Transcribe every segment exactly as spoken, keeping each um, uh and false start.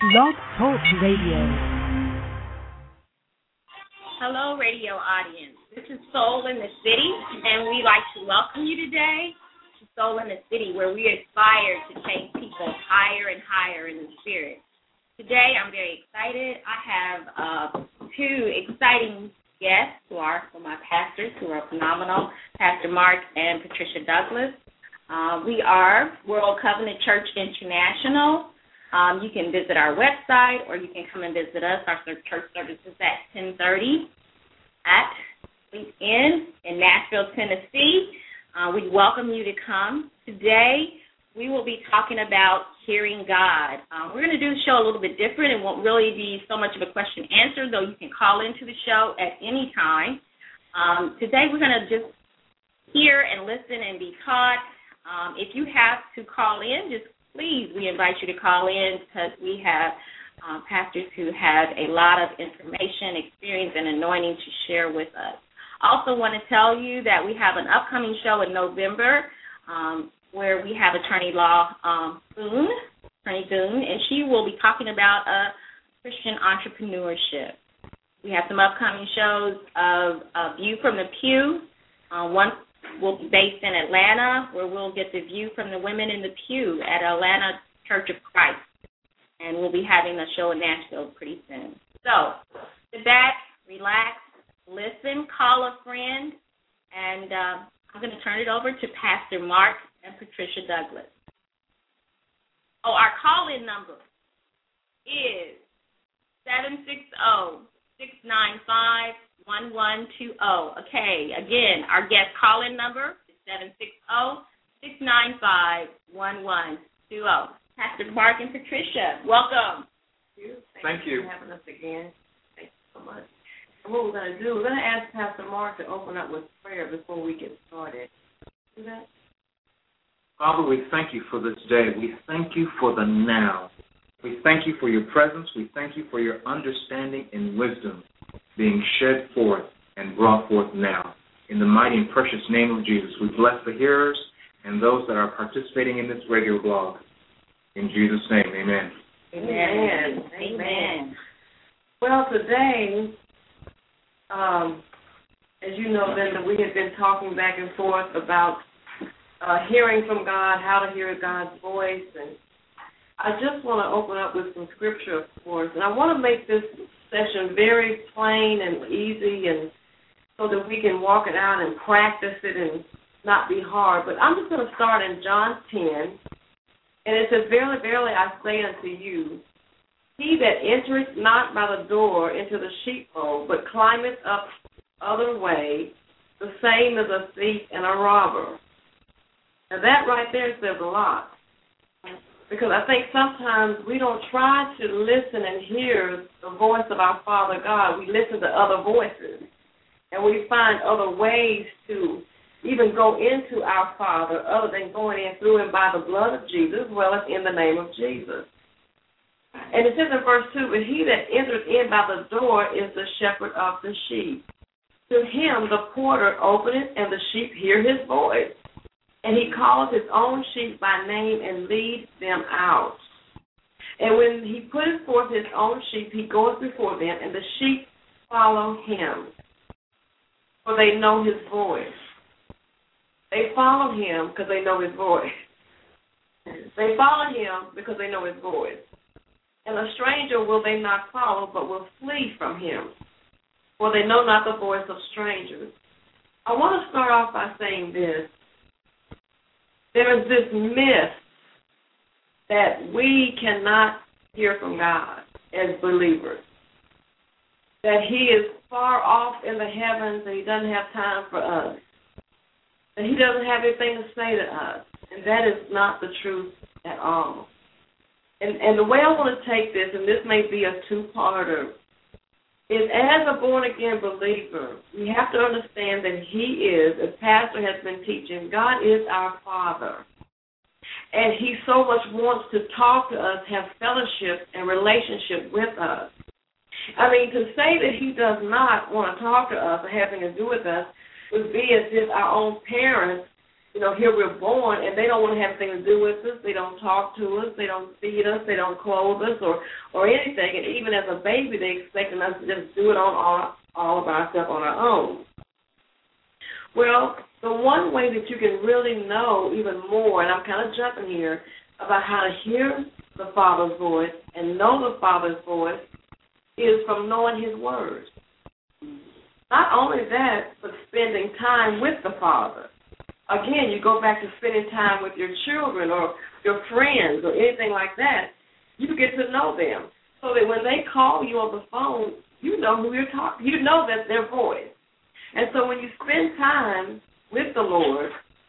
Blog Talk Radio. Hello, radio audience. This is Soul in the City, and we'd like to welcome you today to Soul in the City, where we aspire to take people higher and higher in the spirit. Today, I'm very excited. I have uh, two exciting guests who are from my pastors, who are phenomenal, Pastor Mark and Patricia Douglas. Uh, we are World Covenant Church International. Um, you can visit our website, or you can come and visit us. Our church service is at ten thirty at Sleep Inn in Nashville, Tennessee. Uh, we welcome you to come. Today, we will be talking about hearing God. Um, we're going to do the show a little bit different. It won't really be so much of a question answer, though you can call into the show at any time. Um, today, we're going to just hear and listen and be taught. Um, if you have to call in, just please, we invite you to call in because we have um, pastors who have a lot of information, experience, and anointing to share with us. Also want to tell you that we have an upcoming show in November um, where we have Attorney Law um, Boone, Attorney Boone, and she will be talking about uh, Christian entrepreneurship. We have some upcoming shows of uh, View from the Pew. Uh, one will be based in Atlanta, where we'll get the view from the women in the pew at Atlanta Church of Christ. And we'll be having a show in Nashville pretty soon. So, sit back, relax, listen, call a friend, and uh, I'm going to turn it over to Pastor Mark and Patricia Douglas. Oh, our call-in number is seven six zero, six nine five, one one two zero. Okay, again, our guest call-in number is seven six zero, six nine five, one one two zero. Pastor Mark and Patricia, welcome. Thank you. Thank, Thank you for having us again. Thank you so much. And what we're going to do, we're going to ask Pastor Mark to open up with prayer before we get started. Do that? Father, we thank you for this day. We thank you for the now. We thank you for your presence. We thank you for your understanding and wisdom being shed forth and brought forth now. In the mighty and precious name of Jesus, we bless the hearers and those that are participating in this radio blog. In Jesus' name, amen. Amen. Amen. Amen. Well, today, um, as you know, Linda, we have been talking back and forth about uh, hearing from God, how to hear God's voice, and I just want to open up with some scripture, of course, and I want to make this session very plain and easy, and so that we can walk it out and practice it and not be hard. But I'm just going to start in John ten, and it says, Verily, verily, I say unto you, he that entereth not by the door into the sheepfold, but climbeth up other way, the same is a thief and a robber. Now that right there says a lot. Because I think sometimes we don't try to listen and hear the voice of our Father God. We listen to other voices. And we find other ways to even go into our Father other than going in through and by the blood of Jesus, as well as in the name of Jesus. And it says in verse two, But he that enters in by the door is the shepherd of the sheep. To him the porter openeth, and the sheep hear his voice. And he calls his own sheep by name and leads them out. And when he putteth forth his own sheep, he goeth before them, and the sheep follow him, for they know his voice. They follow him because they know his voice. They follow him because they know his voice. And a stranger will they not follow, but will flee from him, for they know not the voice of strangers. I want to start off by saying this. There is this myth that we cannot hear from God as believers, that he is far off in the heavens and he doesn't have time for us, that he doesn't have anything to say to us, and that is not the truth at all. And, and the way I want to take this, and this may be a two-parter, is as a born-again believer, we have to understand that he is, as Pastor has been teaching, God is our Father. And he so much wants to talk to us, have fellowship and relationship with us. I mean, to say that he does not want to talk to us or have anything to do with us would be as if our own parents you know, here we're born, and they don't want to have anything to do with us. They don't talk to us. They don't feed us. They don't clothe us or, or anything. And even as a baby, they're expecting us to just do it on all, all of ourselves on our own. Well, the one way that you can really know even more, and I'm kind of jumping here, about how to hear the Father's voice and know the Father's voice is from knowing His Word. Not only that, but spending time with the Father. Again, you go back to spending time with your children or your friends or anything like that, you get to know them so that when they call you on the phone, you know who you're talking. You know that's their voice. And so when you spend time with the Lord,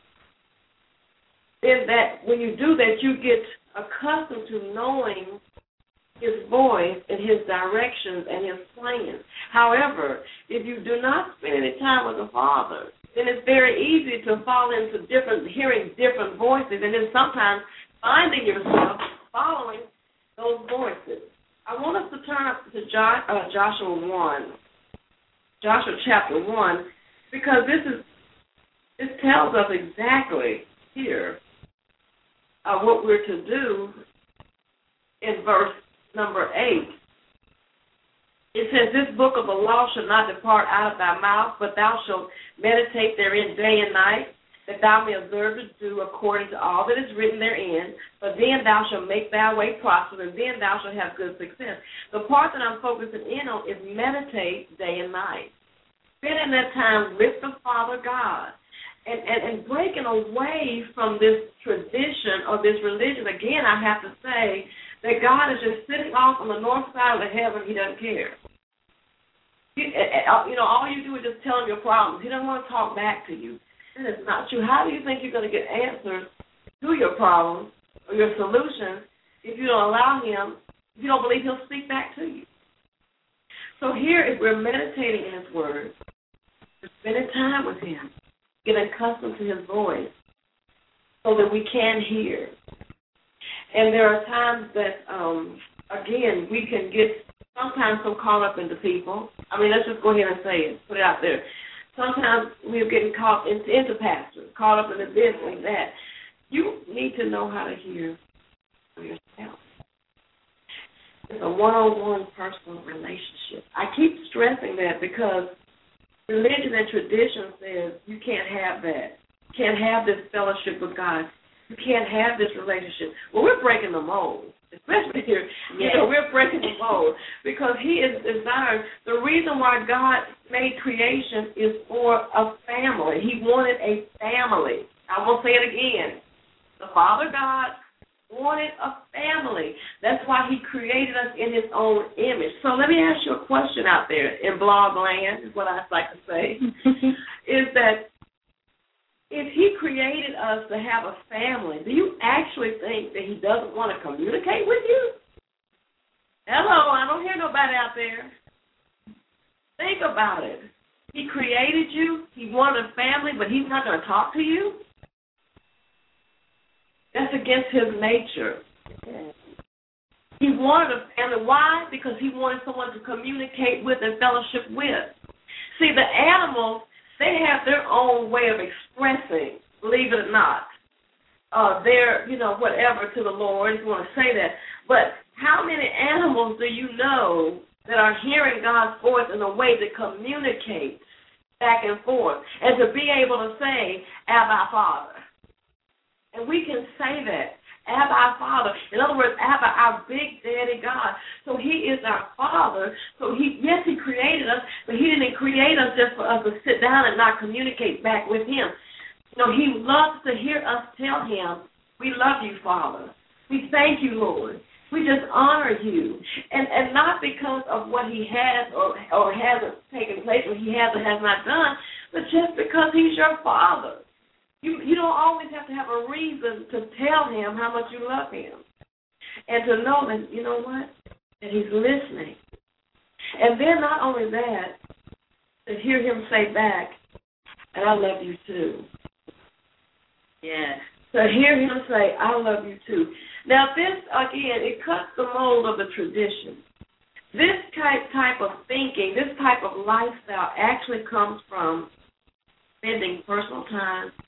then that when you do that, you get accustomed to knowing His voice and His directions and His plans. However, if you do not spend any time with the Father, then it's very easy to fall into different, hearing different voices, and then sometimes finding yourself following those voices. I want us to turn up to jo- uh, Joshua one, Joshua chapter one, because this is this tells us exactly here uh, what we're to do in verse number eight. It says, this book of the law shall not depart out of thy mouth, but thou shalt meditate therein day and night, that thou may observe to do according to all that is written therein. But then thou shalt make thy way prosperous, and then thou shalt have good success. The part that I'm focusing in on is meditate day and night. Spending that time with the Father God. And, and, and breaking away from this tradition or this religion. Again, I have to say that God is just sitting off on the north side of the heaven. He doesn't care. You, you know, all you do is just tell him your problems. He doesn't want to talk back to you. And it's not true. How do you think you're going to get answers to your problems or your solutions if you don't allow him, if you don't believe he'll speak back to you? So here, if we're meditating in his word, we're spending time with him, getting accustomed to his voice so that we can hear. And there are times that, um, again, we can get sometimes so caught up into people. I mean, let's just go ahead and say it, put it out there. Sometimes we're getting caught into, into pastors, caught up into this and that. You need to know how to hear for yourself. It's a one-on-one personal relationship. I keep stressing that because religion and tradition says you can't have that. You can't have this fellowship with God. You can't have this relationship. Well, we're breaking the mold, especially here. Yes. You know, we're breaking the mold because he is designed. The reason why God made creation is for a family. He wanted a family. I will say it again. The Father God wanted a family. That's why he created us in his own image. So let me ask you a question out there in blog land, is what I'd like to say, is that if he created us to have a family, do you actually think that he doesn't want to communicate with you? Hello, I don't hear nobody out there. Think about it. He created you. He wanted a family, but he's not going to talk to you? That's against his nature. He wanted a family. Why? Because he wanted someone to communicate with and fellowship with. See, the animals, they have their own way of expressing, believe it or not, uh, their, you know, whatever to the Lord, if you want to say that. But how many animals do you know that are hearing God's voice in a way that communicates back and forth and to be able to say, Abba, Father? And we can say that, Abba, our Father. In other words, Abba, our big daddy God. So he is our Father. So he, yes, he created us, but he didn't create us just for us to sit down and not communicate back with him. You know, he loves to hear us tell him, we love you, Father. We thank you, Lord. We just honor you. And and not because of what he has or, or hasn't taken place, what he has or has not done, but just because he's your Father. You you don't always have to have a reason to tell him how much you love him. And to know that, you know what, that he's listening. And then not only that, to hear him say back, and I love you too. Yeah. To hear him say, I love you too. Now this, again, it cuts the mold of the tradition. This type, type of thinking, this type of lifestyle actually comes from spending personal time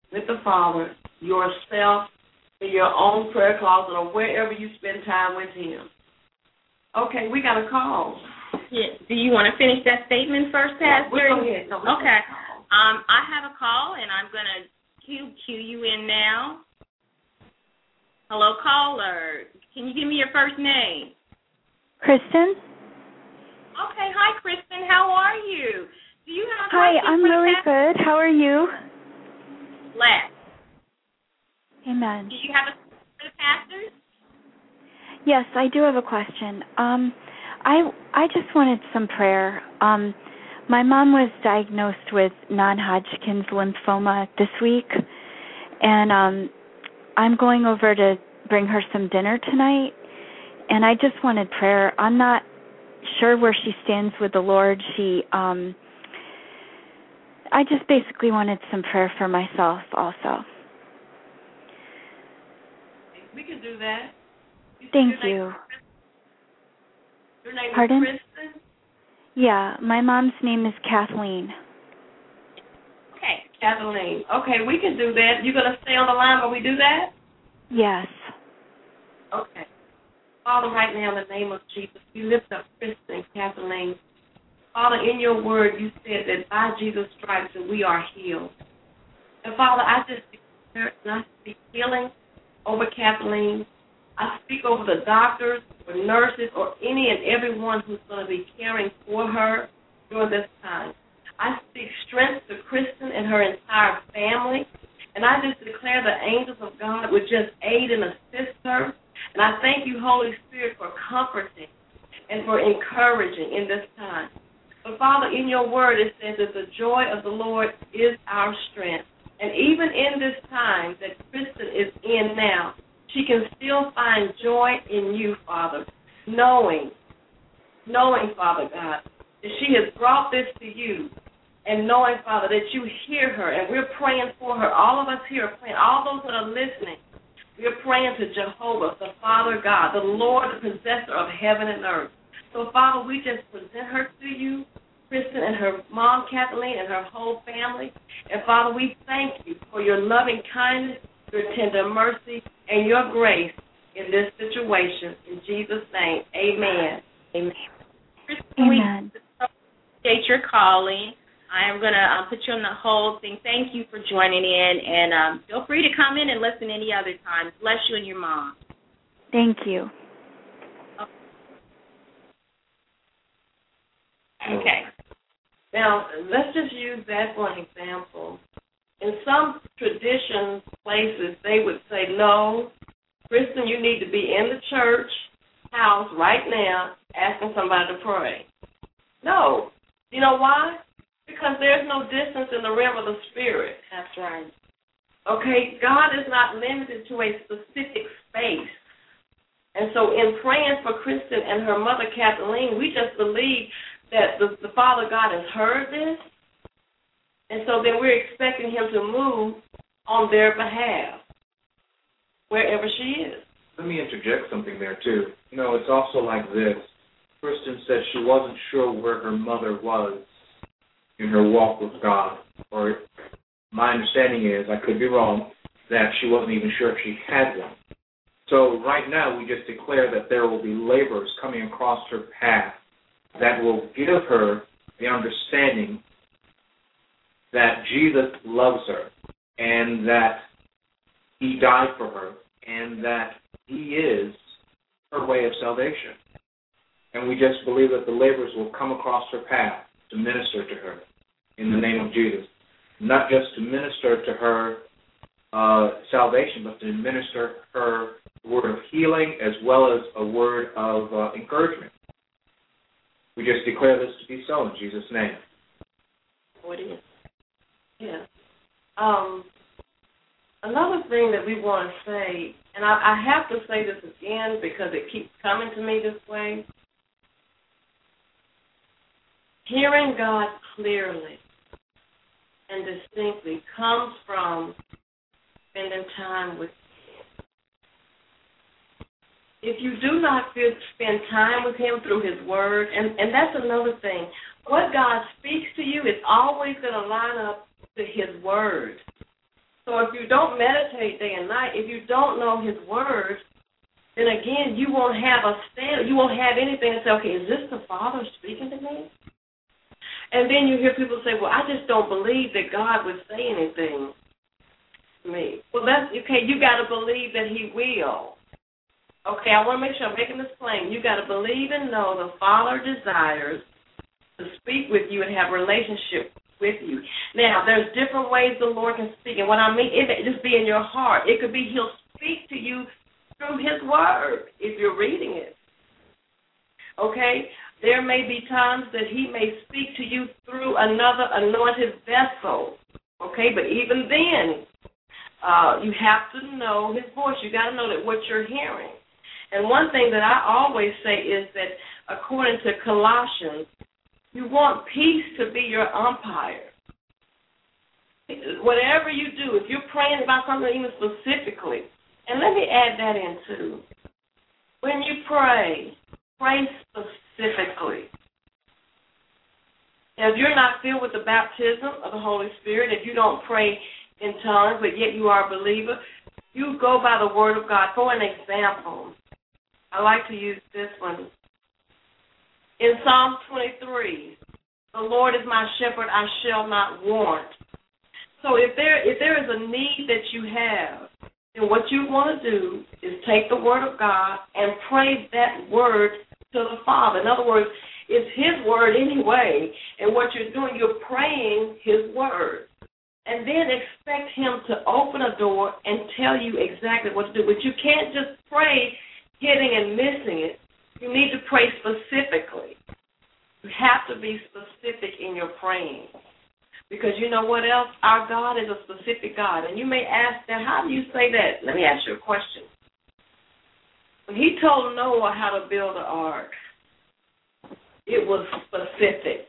with the Father yourself in your own prayer closet or wherever you spend time with Him. Okay, we got a call. Yeah. Do you want to finish that statement first, Pastor? We'll go ahead. No, we'll okay. Um, I have a call, and I'm going to cue, cue you in now. Hello, caller. Can you give me your first name? Kristen. Okay. Hi, Kristen. How are you? Do you have a Hi, question I'm for the really pastor? good. How are you? Blessed. Amen. Do you have a question for the pastors? Yes, I do have a question. Um, I I just wanted some prayer. Um, my mom was diagnosed with non-Hodgkin's lymphoma this week, and um, I'm going over to bring her some dinner tonight, and I just wanted prayer. I'm not sure where she stands with the Lord. She, um, I just basically wanted some prayer for myself also. We can do that. You Thank your you. Name, your name Pardon? is Kristen? Yeah, my mom's name is Kathleen. Okay, Kathleen. Okay, we can do that. You going to stay on the line while we do that? Yes. Okay. Father, right now in the name of Jesus, we lift up Kristen and Kathleen. Father, in your word, you said that by Jesus' stripes that we are healed. And Father, I just declare and I speak healing over Kathleen. I speak over the doctors or nurses or any and everyone who's going to be caring for her during this time. I speak strength to Kristen and her entire family. And I just declare the angels of God would just aid and assist her. And I thank you, Holy Spirit, for comforting and for encouraging in this time. But, Father, in your word it says that the joy of the Lord is our strength. And even in this time that Kristen is in now, she can still find joy in you, Father, knowing, knowing, Father God, that she has brought this to you, and knowing, Father, that you hear her, and we're praying for her. All of us here are praying. All those that are listening, we're praying to Jehovah, the Father God, the Lord, the possessor of heaven and earth. So, Father, we just present her to you, Kristen and her mom, Kathleen, and her whole family. And, Father, we thank you for your loving kindness, your tender mercy, and your grace in this situation. In Jesus' name, amen. Amen. Kristen, Amen. we appreciate your calling. I am going to um, put you on the hold thing. Thank you for joining in, and um, feel free to come in and listen any other time. Bless you and your mom. Thank you. Okay. Now, let's just use that for an example. In some traditions, places, they would say, no, Kristen, you need to be in the church house right now asking somebody to pray. No. You know why? Because there's no distance in the realm of the Spirit. That's right. Okay? God is not limited to a specific space. And so in praying for Kristen and her mother, Kathleen, we just believe that the, the Father God has heard this, and so then we're expecting him to move on their behalf, wherever she is. Let me interject something there, too. You know, it's also like this. Kristen said she wasn't sure where her mother was in her walk with God. Or my understanding is, I could be wrong, that she wasn't even sure if she had one. So right now we just declare that there will be laborers coming across her path that will give her the understanding that Jesus loves her and that he died for her and that he is her way of salvation. And we just believe that the laborers will come across her path to minister to her in the name of Jesus. Not just to minister to her uh, salvation, but to minister her word of healing as well as a word of uh, encouragement. We just declare this to be so in Jesus' name. Oh, it is. Yeah. Um, another thing that we want to say, and I, I have to say this again because it keeps coming to me this way, hearing God clearly and distinctly comes from spending time with him. If you do not feel, spend time with him through his word, and, and that's another thing, what God speaks to you is always going to line up to his word. So if you don't meditate day and night, if you don't know his word, then again, you won't have a stand. You won't have anything to say, okay, is this the Father speaking to me? And then you hear people say, well, I just don't believe that God would say anything to me. Well, that's okay. You got to believe that he will. Okay, I want to make sure I'm making this plain. You got to believe and know the Father desires to speak with you and have a relationship with you. Now, there's different ways the Lord can speak. And what I mean, it may just be in your heart. It could be he'll speak to you through his word if you're reading it. Okay? There may be times that he may speak to you through another anointed vessel. Okay? But even then, uh, you have to know his voice. You got to know that what you're hearing. And one thing that I always say is that according to Colossians, you want peace to be your umpire. Whatever you do, if you're praying about something even specifically, and let me add that in too. When you pray, pray specifically. Now, if you're not filled with the baptism of the Holy Spirit, if you don't pray in tongues, but yet you are a believer, you go by the word of God. For an example, I like to use this one. In Psalm twenty-three, the Lord is my shepherd, I shall not want. So if there if there is a need that you have, then what you want to do is take the word of God and pray that word to the Father. In other words, it's his word anyway, and what you're doing, you're praying his word. And then expect him to open a door and tell you exactly what to do. But you can't just pray hitting and missing it. You need to pray specifically. You have to be specific in your praying. Because you know what else? Our God is a specific God. And you may ask, now, how do you say that? Let me ask you a question. When he told Noah how to build an ark, it was specific.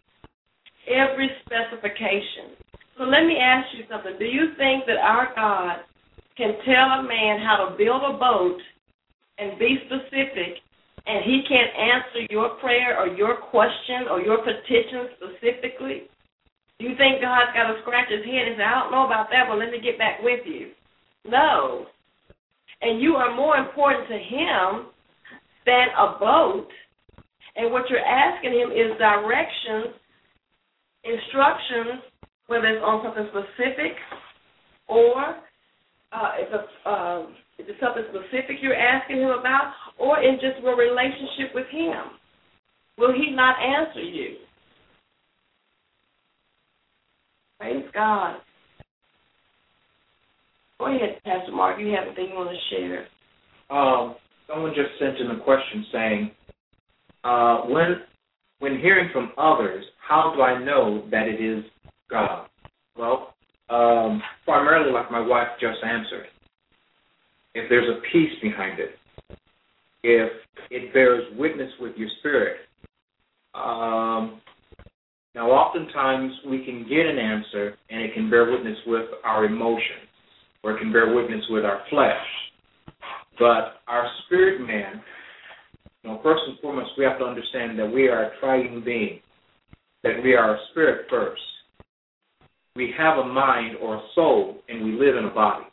Every specification. So let me ask you something. Do you think that our God can tell a man how to build a boat and be specific, and he can't answer your prayer or your question or your petition specifically? Do you think God's got to scratch his head and say, I don't know about that, well, let me get back with you? No. And you are more important to him than a boat. And what you're asking him is directions, instructions, whether it's on something specific or uh, if, it's, uh, if it's something specific you're asking him about, or in just a relationship with him. Will he not answer you? Praise God. Go ahead, Pastor Mark. You have anything you want to share? Um, someone just sent in a question saying, uh, when when hearing from others, how do I know that it is God? Well, um, primarily like my wife just answered. If there's a peace behind it, if it bears witness with your spirit. Um, now, oftentimes we can get an answer and it can bear witness with our emotions, or it can bear witness with our flesh. But our spirit man, you know, first and foremost, we have to understand that we are a triune being, that we are a spirit first. We have a mind or a soul, and we live in a body.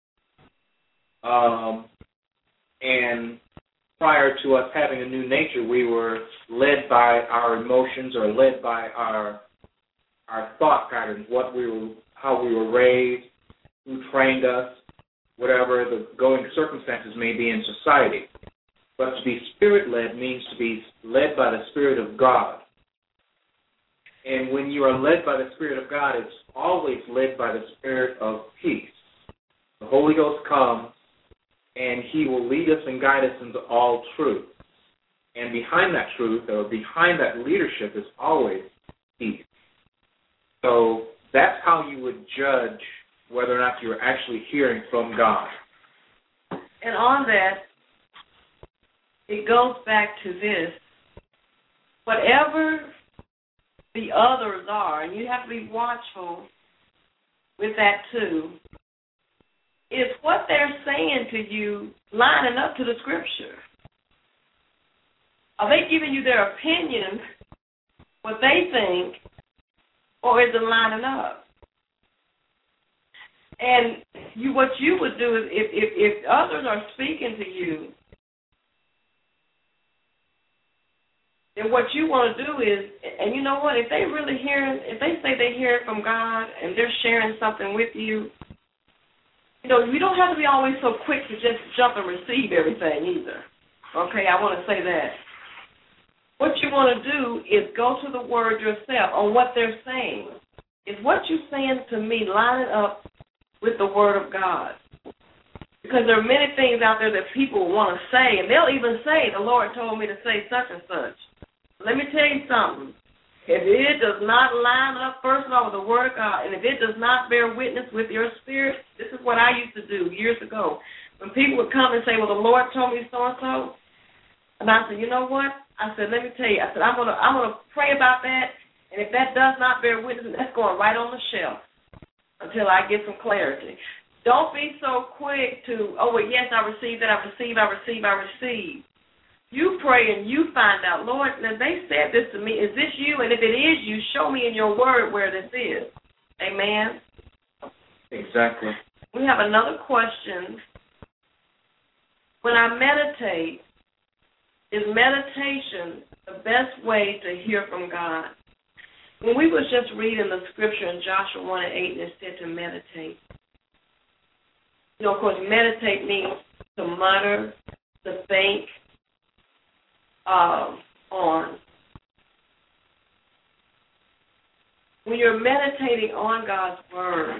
Um, and prior to us having a new nature, we were led by our emotions or led by our our thought patterns, what we were, how we were raised, who trained us, whatever the going circumstances may be in society. But to be spirit-led means to be led by the Spirit of God. And when you are led by the Spirit of God, it's always led by the Spirit of peace. The Holy Ghost comes, and he will lead us and guide us into all truth. And behind that truth, or behind that leadership, is always peace. So that's how you would judge whether or not you're actually hearing from God. And on that, it goes back to this. Whatever the others are, and you have to be watchful with that too, is what they're saying to you lining up to the Scripture? Are they giving you their opinion, what they think, or is it lining up? And you, what you would do is if, if, if others are speaking to you, then what you want to do is, and you know what, if they really hearing, if they say they hear it from God and they're sharing something with you, you know, you don't have to be always so quick to just jump and receive everything either. Okay, I want to say that. What you want to do is go to the Word yourself on what they're saying. Is what you're saying to me lining up with the Word of God? Because there are many things out there that people want to say, and they'll even say, the Lord told me to say such and such. Let me tell you something. If it does not line up, first of all, with the Word of God, and if it does not bear witness with your spirit, this is what I used to do years ago. When people would come and say, well, the Lord told me so-and-so, and I said, you know what? I said, let me tell you. I said, I'm going to I'm gonna pray about that, and if that does not bear witness, that's going right on the shelf until I get some clarity. Don't be so quick to, oh, well, yes, I received that, I receive, I receive, I receive. You pray and you find out, Lord, now they said this to me. Is this you? And if it is you, show me in your word where this is. Amen? Exactly. We have another question. When I meditate, is meditation the best way to hear from God? When we was just reading the scripture in Joshua one and eight, and it said to meditate. You know, of course, meditate means to mutter, to think, Uh, on. When you're meditating on God's Word,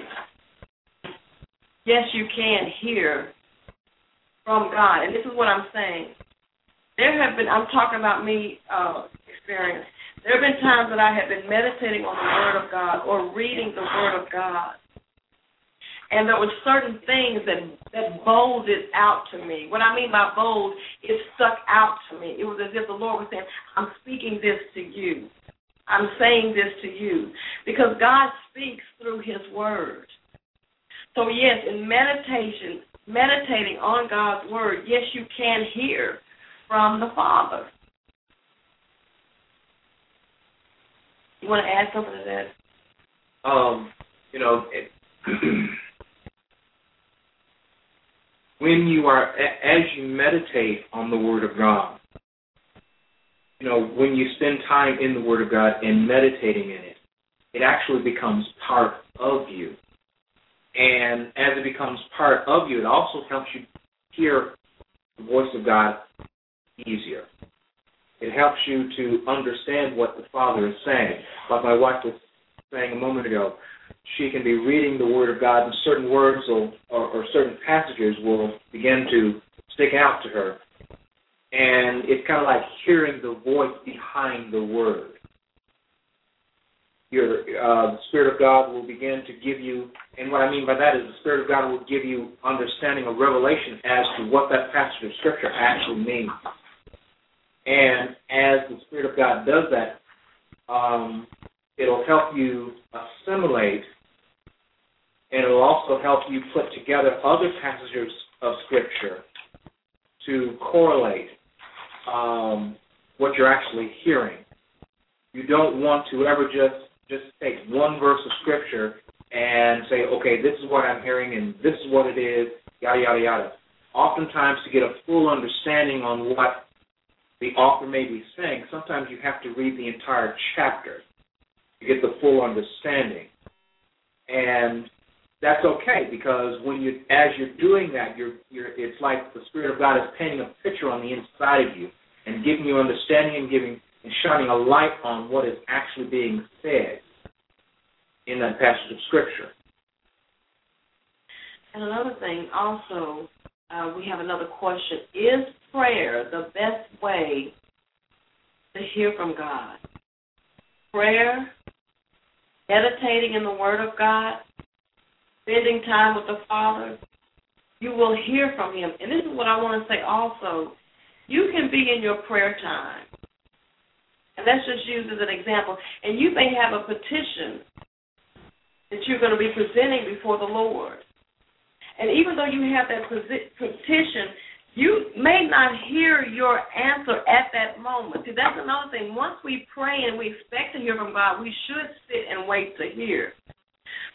yes, you can hear from God. And this is what I'm saying. There have been, I'm talking about me uh, experience. There have been times that I have been meditating on the Word of God or reading the Word of God. And there were certain things that, that bolded out to me. What I mean by bold, it stuck out to me. It was as if the Lord was saying, I'm speaking this to you. I'm saying this to you. Because God speaks through His Word. So, yes, in meditation, meditating on God's Word, yes, you can hear from the Father. You want to add something to that? Um, you know, it, when you are, as you meditate on the Word of God, you know, when you spend time in the Word of God and meditating in it, it actually becomes part of you. And as it becomes part of you, it also helps you hear the voice of God easier. It helps you to understand what the Father is saying. Like my wife was saying a moment ago, she can be reading the Word of God, and certain words will, or, or certain passages will begin to stick out to her. And it's kind of like hearing the voice behind the Word. Your, uh, the Spirit of God will begin to give you, and what I mean by that is the Spirit of God will give you understanding or revelation as to what that passage of Scripture actually means. And as the Spirit of God does that, um, it'll help you assimilate, and it'll also help you put together other passages of Scripture to correlate um, what you're actually hearing. You don't want to ever just, just take one verse of Scripture and say, okay, this is what I'm hearing and this is what it is, yada, yada, yada. Oftentimes, to get a full understanding on what the author may be saying, sometimes you have to read the entire chapter to get the full understanding. And that's okay, because when you, as you're doing that, you're, you're, it's like the Spirit of God is painting a picture on the inside of you and giving you understanding and giving and shining a light on what is actually being said in that passage of Scripture. And another thing, also, uh, we have another question. Is prayer the best way to hear from God? Prayer, meditating in the Word of God, spending time with the Father, you will hear from Him. And this is what I want to say also. You can be in your prayer time, and let's just use as an example, and you may have a petition that you're going to be presenting before the Lord. And even though you have that petition, you may not hear your answer at that moment. See, that's another thing. Once we pray and we expect to hear from God, we should sit and wait to hear.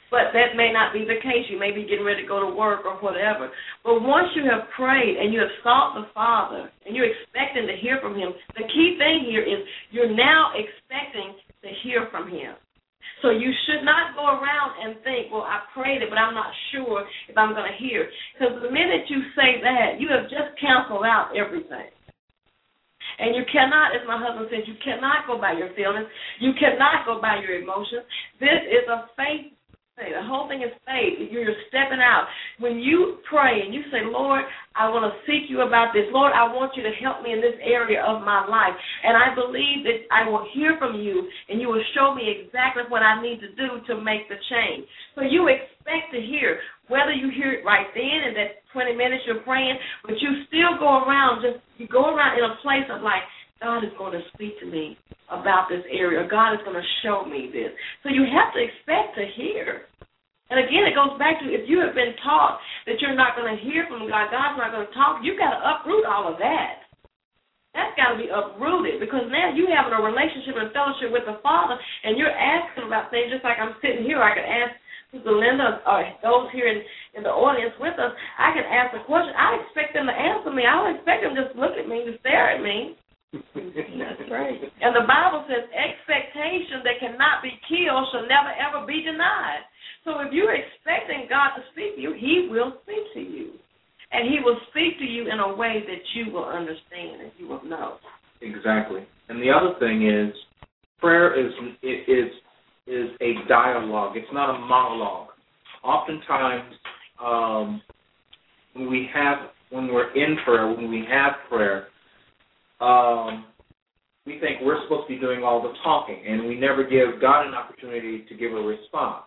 But that may not be the case. You may be getting ready to go to work or whatever. But once you have prayed and you have sought the Father and you're expecting to hear from him, the key thing here is you're now expecting to hear from him. So you should not go around and think, well, I prayed it, but I'm not sure if I'm going to hear. Because the minute you say that, you have just canceled out everything. And you cannot, as my husband says, you cannot go by your feelings. You cannot go by your emotions. This is a faith. The whole thing is faith. You're stepping out. When you pray and you say, Lord, I want to seek you about this. Lord, I want you to help me in this area of my life. And I believe that I will hear from you and you will show me exactly what I need to do to make the change. So you expect to hear, whether you hear it right then in that twenty minutes you're praying, but you still go around, just you go around in a place of like, God is going to speak to me about this area. God is going to show me this. So you have to expect to hear. And again, it goes back to if you have been taught that you're not going to hear from God, God's not going to talk, you've got to uproot all of that. That's got to be uprooted because now you have a relationship and fellowship with the Father and you're asking about things just like I'm sitting here. I could ask Sister Linda or those here in, in the audience with us, I can ask a question. I expect them to answer me. I don't expect them to just look at me, to stare at me. That's right. And the Bible says expectation that cannot be killed shall never, ever be denied. So if you're expecting God to speak to you, he will speak to you. And he will speak to you in a way that you will understand and you will know. Exactly. And the other thing is prayer is is is a dialogue. It's not a monologue. Oftentimes um, when we have when we're in prayer, when we have prayer, Um, we think we're supposed to be doing all the talking, and we never give God an opportunity to give a response.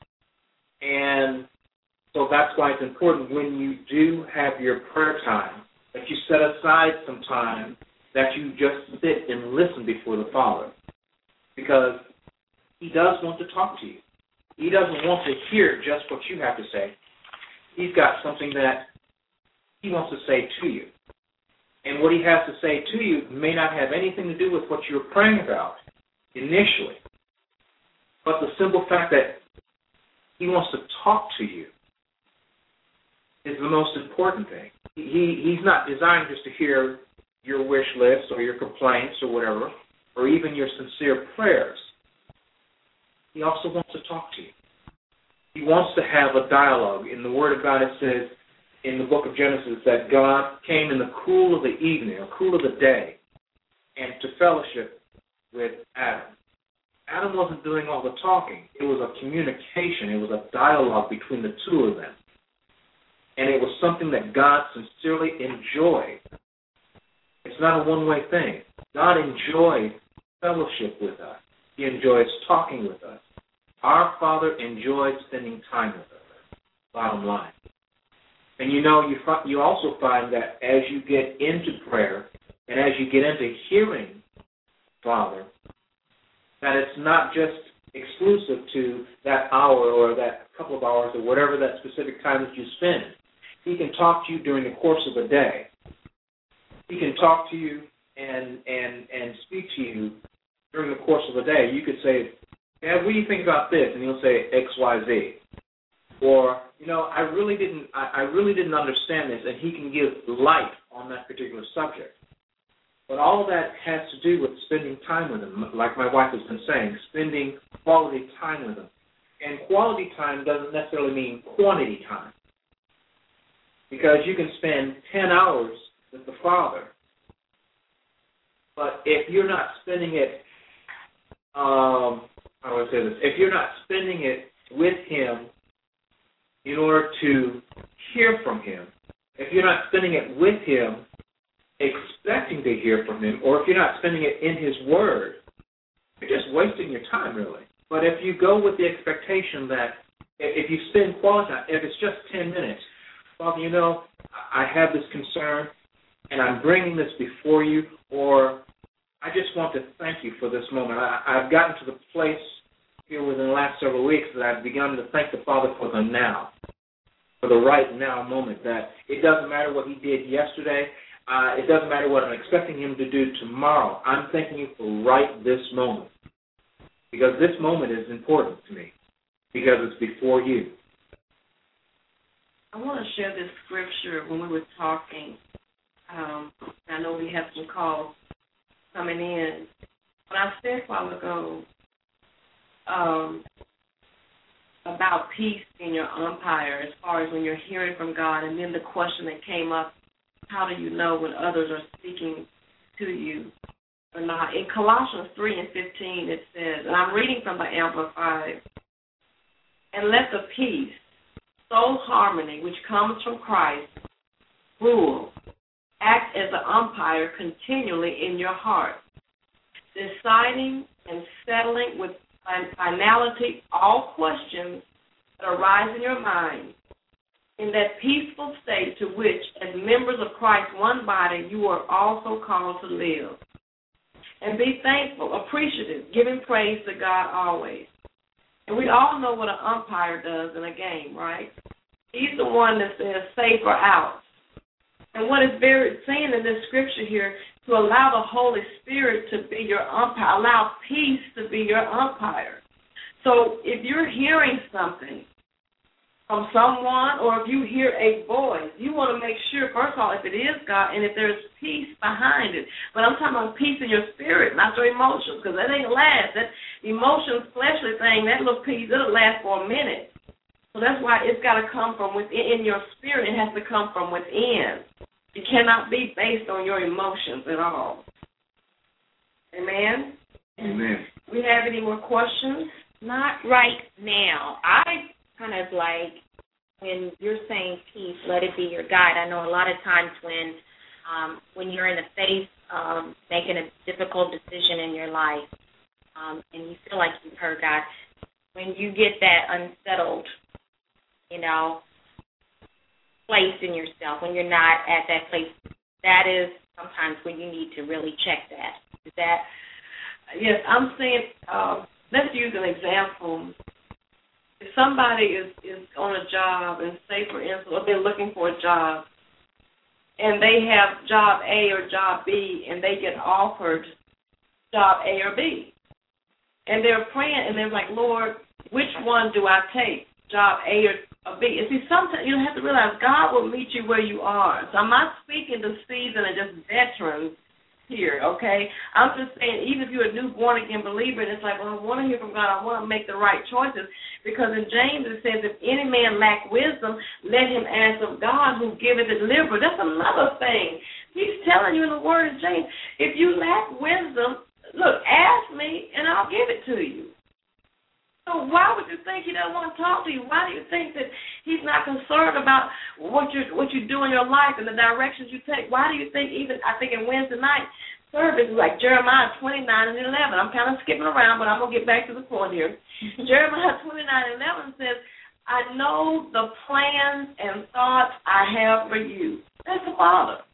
And so that's why it's important when you do have your prayer time, that you set aside some time, that you just sit and listen before the Father, because he does want to talk to you. He doesn't want to hear just what you have to say. He's got something that he wants to say to you. And what he has to say to you may not have anything to do with what you're praying about initially. But the simple fact that he wants to talk to you is the most important thing. He, he's not designed just to hear your wish list or your complaints or whatever, or even your sincere prayers. He also wants to talk to you. He wants to have a dialogue. In the Word of God it says, in the book of Genesis, that God came in the cool of the evening, or cool of the day, and to fellowship with Adam. Adam wasn't doing all the talking. It was a communication. It was a dialogue between the two of them. And it was something that God sincerely enjoyed. It's not a one-way thing. God enjoys fellowship with us. He enjoys talking with us. Our Father enjoys spending time with us, bottom line. And you know, you you also find that as you get into prayer and as you get into hearing Father, that it's not just exclusive to that hour or that couple of hours or whatever that specific time that you spend. He can talk to you during the course of a day. He can talk to you and and and speak to you during the course of a day. You could say, Dad, what do you think about this? And he'll say X, Y, Z. Or, you know, I really didn't I, I really didn't understand this, and he can give light on that particular subject. But all of that has to do with spending time with him, like my wife has been saying, spending quality time with him. And quality time doesn't necessarily mean quantity time. Because you can spend ten hours with the Father, but if you're not spending it, um, how do I say this? If you're not spending it with him in order to hear from him, if you're not spending it with him expecting to hear from him, or if you're not spending it in his word, you're just wasting your time, really. But if you go with the expectation that if you spend quality time, if it's just ten minutes, Father, you know, I have this concern, and I'm bringing this before you, or I just want to thank you for this moment. I, I've gotten to the place here within the last several weeks that I've begun to thank the Father for the now, for the right now moment, that it doesn't matter what he did yesterday. Uh, it doesn't matter what I'm expecting him to do tomorrow. I'm thanking you for right this moment, because this moment is important to me. because it's before you. I want to share this scripture when we were talking. Um, I know we have some calls coming in. But I said a while ago um, about peace in your umpire as far as when you're hearing from God, and then the question that came up, how do you know when others are speaking to you or not? In Colossians three and fifteen it says, and I'm reading from the Amplified, and let the peace, soul harmony, which comes from Christ, rule, act as an umpire continually in your heart, deciding and settling with finality all questions that arise in your mind, in that peaceful state to which, as members of Christ's one body, you are also called to live. And be thankful, appreciative, giving praise to God always. And we all know what an umpire does in a game, right? He's the one that says safe or out. And what is very saying in this scripture here, to allow the Holy Spirit to be your umpire, allow peace to be your umpire. So if you're hearing something from someone, or if you hear a voice, you want to make sure, first of all, if it is God and if there's peace behind it. But I'm talking about peace in your spirit, not your emotions, because that ain't last. That emotions, fleshly thing, that little peace, it'll last for a minute. So that's why it's got to come from within. In your spirit, it has to come from within. It cannot be based on your emotions at all. Amen? Amen. We have any more questions? Not right now. I kind of like, when you're saying peace, let it be your guide. I know a lot of times when um, when you're in the face of making a difficult decision in your life, um, and you feel like you've heard God, when you get that unsettled, you know, place in yourself, when you're not at that place, that is sometimes when you need to really check that. Is that? Yes, I'm saying, uh, let's use an example. If somebody is, is on a job, and say, for instance, they're looking for a job, and they have job A or job B, and they get offered job A or B, and they're praying, and they're like, Lord, which one do I take, job A or A B? And see, sometimes you have to realize God will meet you where you are. So I'm not speaking to seasoned and just veterans here, okay? I'm just saying, even if you're a new born-again believer, and it's like, well, I want to hear from God, I want to make the right choices, because in James it says, if any man lack wisdom, let him ask of God who giveth and delivereth. That's another thing. He's telling you in the word of James, if you lack wisdom, look, ask me, and I'll give it to you. So why would you think he doesn't want to talk to you? Why do you think that he's not concerned about what you what you do in your life and the directions you take? Why do you think even, I think in Wednesday night service, like Jeremiah twenty-nine and eleven, I'm kind of skipping around, but I'm going to get back to the point here. Jeremiah twenty-nine and eleven says, I know the plans and thoughts I have for you. That's the Father.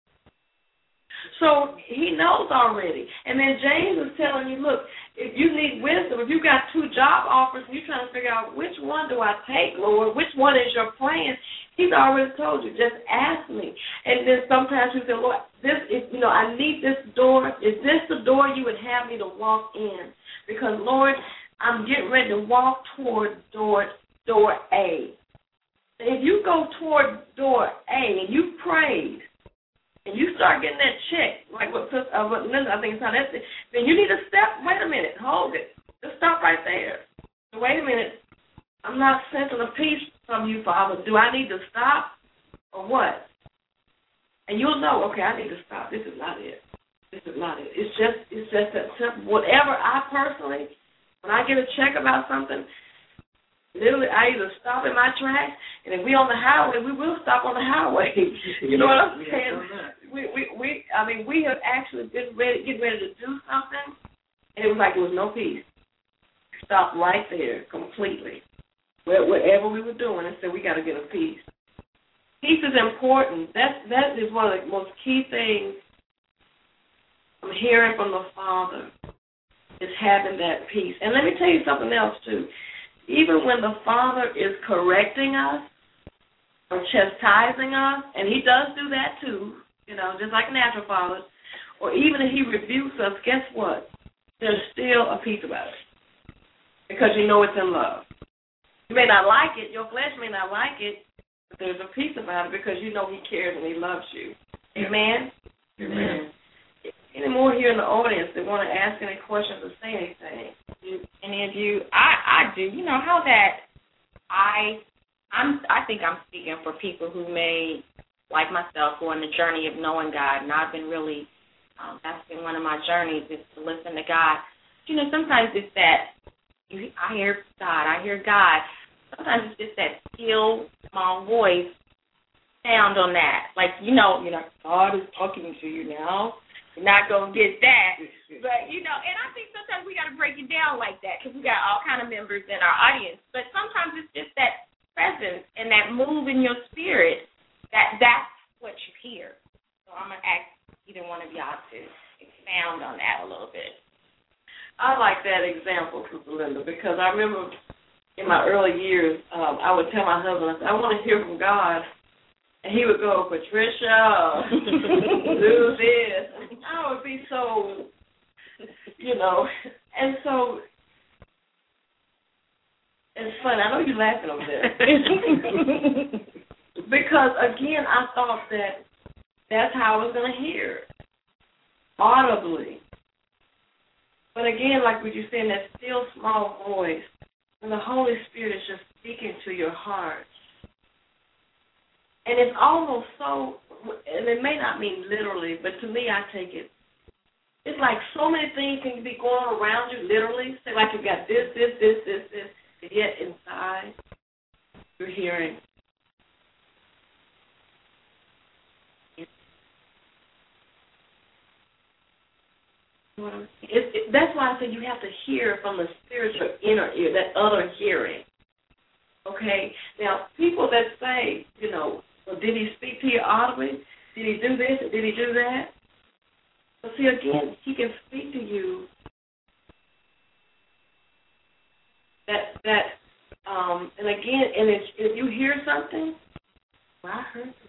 So he knows already. And then James is telling you, look, if you need wisdom, if you got two job offers and you're trying to figure out which one do I take, Lord, which one is your plan, he's already told you, just ask me. And then sometimes you say, Lord, this is, you know, I need this door. Is this the door you would have me to walk in? Because, Lord, I'm getting ready to walk toward door, door A. If you go toward door A and you prayed, and you start getting that check, like what, uh, what Linda, I think it's how that's it, then you need to step, wait a minute, hold it. Just stop right there. So wait a minute, I'm not sensing a peace from you, Father. Do I need to stop or what? And you'll know, okay, I need to stop. This is not it. This is not it. It's just, it's just that simple. Whatever I personally, when I get a check about something, literally, I either stop in my tracks, and if we on the highway, we will stop on the highway. You know what I'm saying? We, we, we, I mean, we have actually been ready, getting ready to do something, and it was like there was no peace. Stopped right there completely. Whatever we were doing, and said we got to get a peace. Peace is important. That that is one of the most key things I'm hearing from the Father, is having that peace. And let me tell you something else too. Even when the Father is correcting us or chastising us, and he does do that too, you know, just like natural fathers, or even if he rebukes us, guess what? There's still a peace about it, because you know it's in love. You may not like it. Your flesh may not like it, but there's a peace about it because you know he cares and he loves you. Amen? Amen. Amen. Any more here in the audience that want to ask any questions or say anything? You, any of you? I, I do. You know how that I I'm I think I'm speaking for people who may, like myself, go on the journey of knowing God, and I've been really um, that's been one of my journeys is to listen to God. You know, sometimes it's that you, I hear God, I hear God. Sometimes it's just that still small voice sound on that, like you know, you know, God is talking to you now. You're not going to get that. But, you know, and I think sometimes we got to break it down like that because we got all kind of members in our audience. But sometimes it's just that presence and that move in your spirit that that's what you hear. So I'm going to ask either one of y'all to expound on that a little bit. I like that example, Sister Linda, because I remember in my early years, um, I would tell my husband, I said, I want to hear from God. And he would go, Patricia, do this. I would be so, you know. And so, it's funny. I know you're laughing over there. Because, again, I thought that that's how I was going to hear, audibly. But, again, like what you're saying, that still small voice, and the Holy Spirit is just speaking to your heart. And it's almost so, and it may not mean literally, but to me, I take it, it's like so many things can be going around you, literally. Say like you got this, this, this, this, this, and yet inside, you're hearing. It, it, that's why I say you have to hear from the spiritual inner ear, that other hearing. Okay? Now, people that say, you know, well, did he speak to you audibly? Did he do this? Did he do that? But see, again, he can speak to you. That that um, and again, and if, if you hear something, well, I heard this.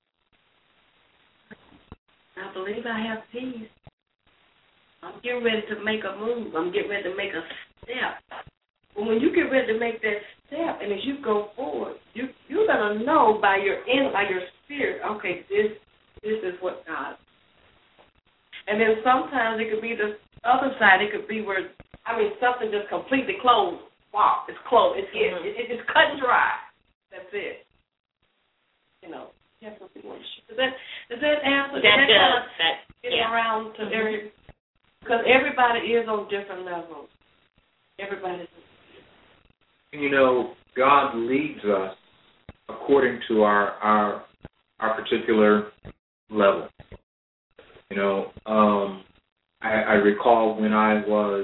I believe I have peace. I'm getting ready to make a move. I'm getting ready to make a step. But when you get ready to make that step, and as you go forward, you you're gonna know by your in by your spirit, okay, this this is what God. And then sometimes it could be the other side. It could be where I mean something just completely closed. Wow, it's closed. It's it. Mm-hmm. it, it it's cut and dry. That's it. You know. Does that does that answer? That does. That, kind of that getting yeah. around to mm-hmm. every because everybody is on different levels. Everybody's. You know, God leads us according to our our our particular level. You know, um, I, I recall when I was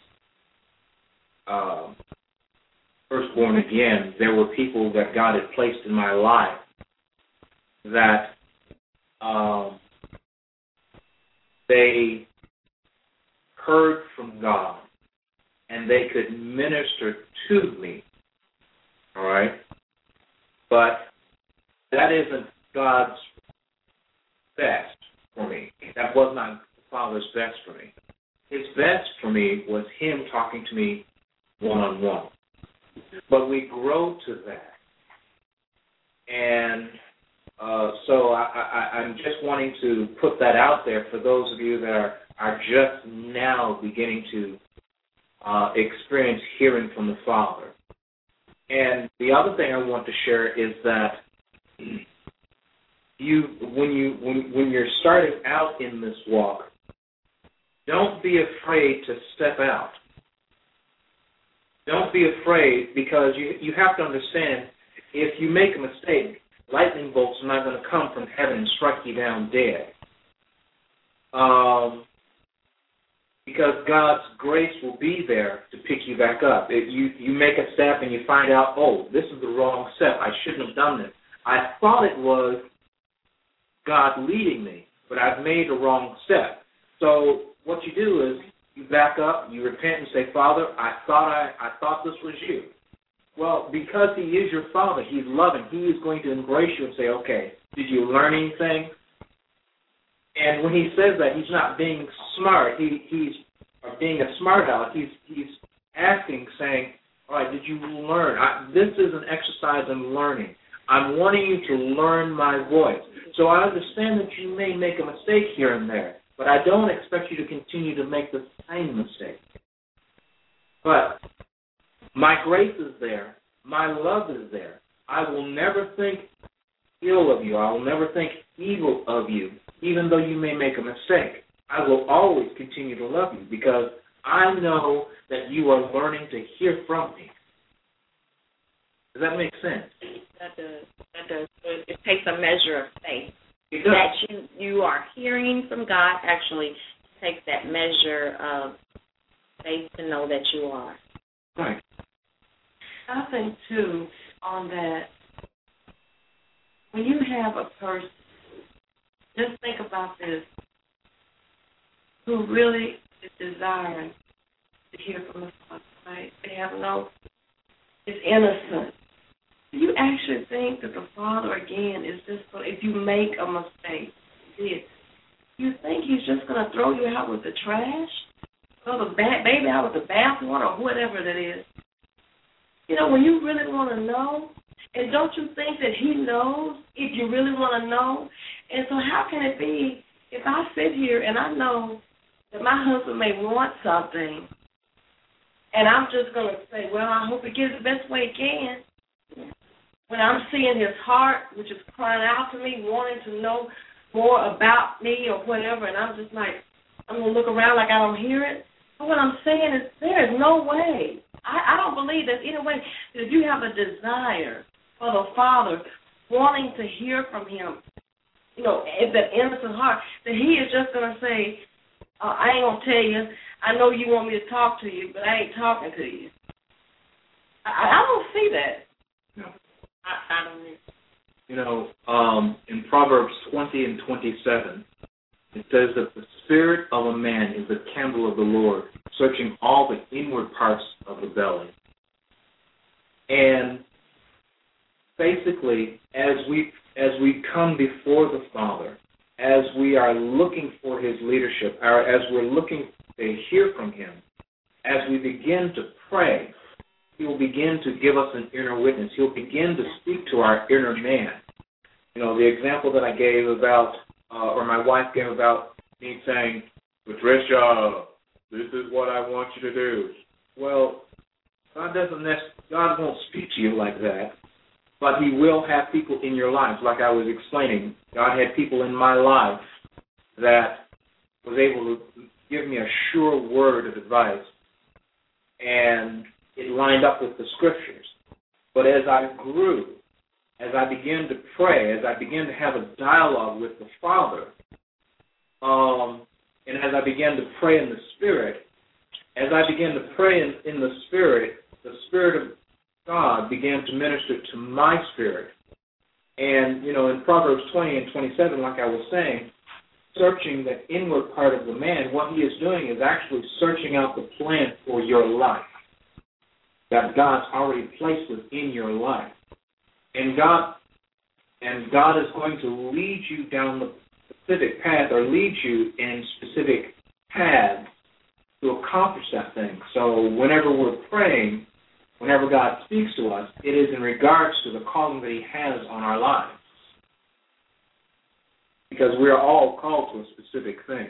uh, first born again, there were people that God had placed in my life that um, they heard from God and they could minister to me, all right? But that isn't God's best for me. That was not the Father's best for me. His best for me was Him talking to me one-on-one. But we grow to that. And uh, so I, I, I'm just wanting to put that out there for those of you that are, are just now beginning to uh, experience hearing from the Father. And the other thing I want to share is that you, when you when, when you're starting out in this walk, don't be afraid to step out. Don't be afraid, because you you have to understand, if you make a mistake, lightning bolts are not going to come from heaven and strike you down dead. Um, because God's grace will be there to pick you back up. If you, you make a step and you find out, oh, this is the wrong step. I shouldn't have done this. I thought it was God leading me, but I've made a wrong step. So what you do is you back up, you repent and say, Father, I thought I, I thought this was you. Well, because He is your Father, He's loving. He is going to embrace you and say, okay, did you learn anything? And when He says that, He's not being smart. He, he's or being a smart aleck. He's, he's asking, saying, All right, did you learn? I, this is an exercise in learning. I'm wanting you to learn my voice. So I understand that you may make a mistake here and there, but I don't expect you to continue to make the same mistake. But my grace is there. My love is there. I will never think ill of you. I will never think evil of you, even though you may make a mistake. I will always continue to love you because I know that you are learning to hear from me. Does that make sense? That does. That does. It, it takes a measure of faith. It does. That you, you are hearing from God actually takes that measure of faith to know that you are. Right. I think, too, on that, when you have a person, just think about this, who really is desiring to hear from the Father, right? They have no, it's innocent. Do you actually think that the Father, again, is just going to, if you make a mistake, it, you think he's just going to throw you out with the trash? Throw the ba- baby out with the bathwater or whatever that is? You know, when you really want to know, and don't you think that he knows if you really want to know? And so how can it be if I sit here and I know that my husband may want something, and I'm just going to say, well, I hope it gets the best way it can, when I'm seeing his heart, which is crying out to me, wanting to know more about me or whatever, and I'm just like, I'm going to look around like I don't hear it. But what I'm saying is there is no way. I, I don't believe there's any way that if you have a desire for the Father wanting to hear from him, you know, in that innocent heart, that he is just going to say, uh, I ain't going to tell you, I know you want me to talk to you, but I ain't talking to you. I, I don't see that. No. I, I don't know. You know, um, in Proverbs twenty and twenty-seven, it says that the spirit of a man is the candle of the Lord, searching all the inward parts of the belly. And basically, as we as we come before the Father, as we are looking for his leadership, or as we're looking to hear from him, as we begin to pray, he will begin to give us an inner witness. He'll begin to speak to our inner man. You know, the example that I gave about, uh, or my wife gave about me saying, Patricia, this is what I want you to do. Well, God doesn't necessarily, God won't speak to you like that, but he will have people in your lives. Like I was explaining, God had people in my life that was able to give me a sure word of advice, and it lined up with the scriptures. But as I grew, as I began to pray, as I began to have a dialogue with the Father, um, and as I began to pray in the Spirit, as I began to pray in, in the Spirit, the Spirit of God began to minister to my spirit. And, you know, in Proverbs twenty and twenty-seven, like I was saying, searching the inward part of the man, what he is doing is actually searching out the plan for your life that God's already placed within your life. And God and God is going to lead you down the specific path, or lead you in specific paths to accomplish that thing. So whenever we're praying, whenever God speaks to us, it is in regards to the calling that he has on our lives. Because we are all called to a specific thing.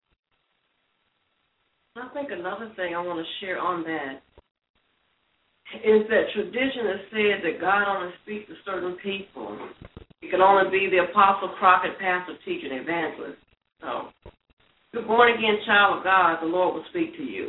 I think another thing I want to share on that is that tradition has said that God only speaks to certain people. It can only be the apostle, prophet, pastor, teacher, and evangelist. So, if you're a born-again child of God, the Lord will speak to you.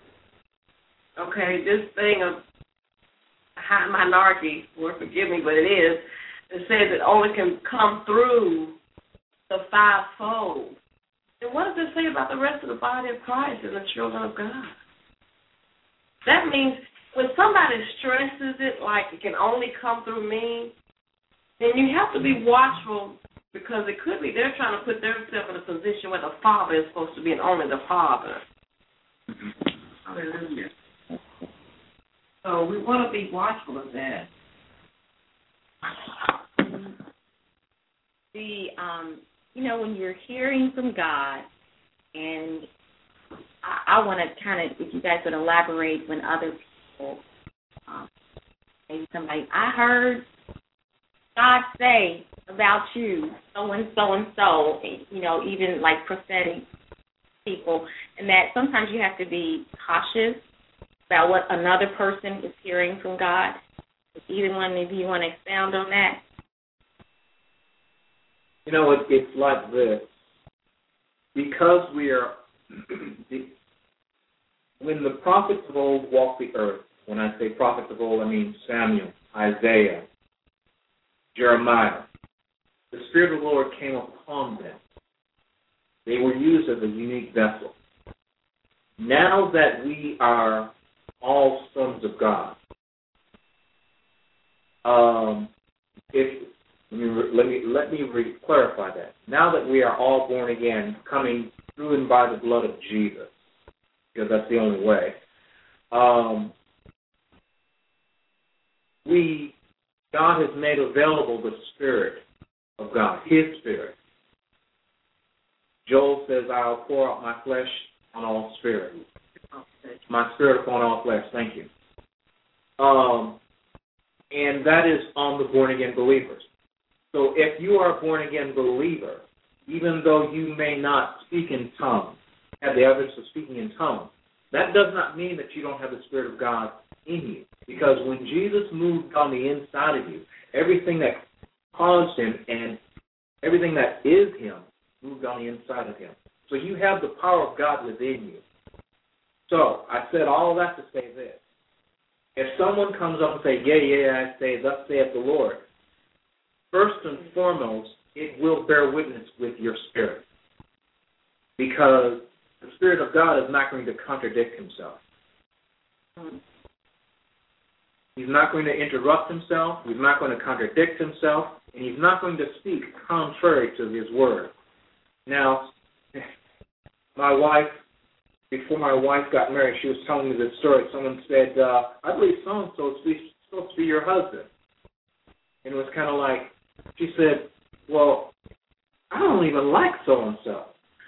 Okay, this thing of high minority, Lord forgive me, but it is, it says it only can come through the fivefold. And what does it say about the rest of the body of Christ and the children of God? That means when somebody stresses it like it can only come through me, then you have to be watchful, because it could be they're trying to put themselves in a position where the Father is supposed to be, and only the Father. Hallelujah. So we want to be watchful of that. The, um, you know, when you're hearing from God, and I, I want to kind of, if you guys would elaborate when other people Maybe somebody, I heard God say about you, so and so and so, you know, even like prophetic people, and that sometimes you have to be cautious about what another person is hearing from God. Either one of you want to expound on that? You know, it, it's like this. Because we are, when the prophets of old walked the earth, when I say prophets of old, I mean Samuel, Isaiah, Jeremiah, the Spirit of the Lord came upon them. They were used as a unique vessel. Now that we are all sons of God, um, if let me let me let me re- clarify that. Now that we are all born again, coming through and by the blood of Jesus, because that's the only way. Um, we God has made available the Spirit of God, His Spirit. Joel says, "I'll pour out my flesh on all spirit, my spirit upon all flesh." Thank you. Um, and that is on the born-again believers. So if you are a born-again believer, even though you may not speak in tongues, have the evidence of speaking in tongues, that does not mean that you don't have the Spirit of God in you. Because when Jesus moved on the inside of you, everything that caused Him and everything that is Him moved on the inside of Him. So you have the power of God within you. So I said all of that to say this. If someone comes up and says, yeah, yeah, I say, thus saith the Lord, first and foremost, it will bear witness with your spirit. Because the Spirit of God is not going to contradict Himself. He's not going to interrupt Himself. He's not going to contradict Himself. And He's not going to speak contrary to His word. Now, my wife, before my wife got married, she was telling me this story. Someone said, uh, I believe so-and-so is supposed to be your husband. And it was kind of like, she said, well, I don't even like so-and-so.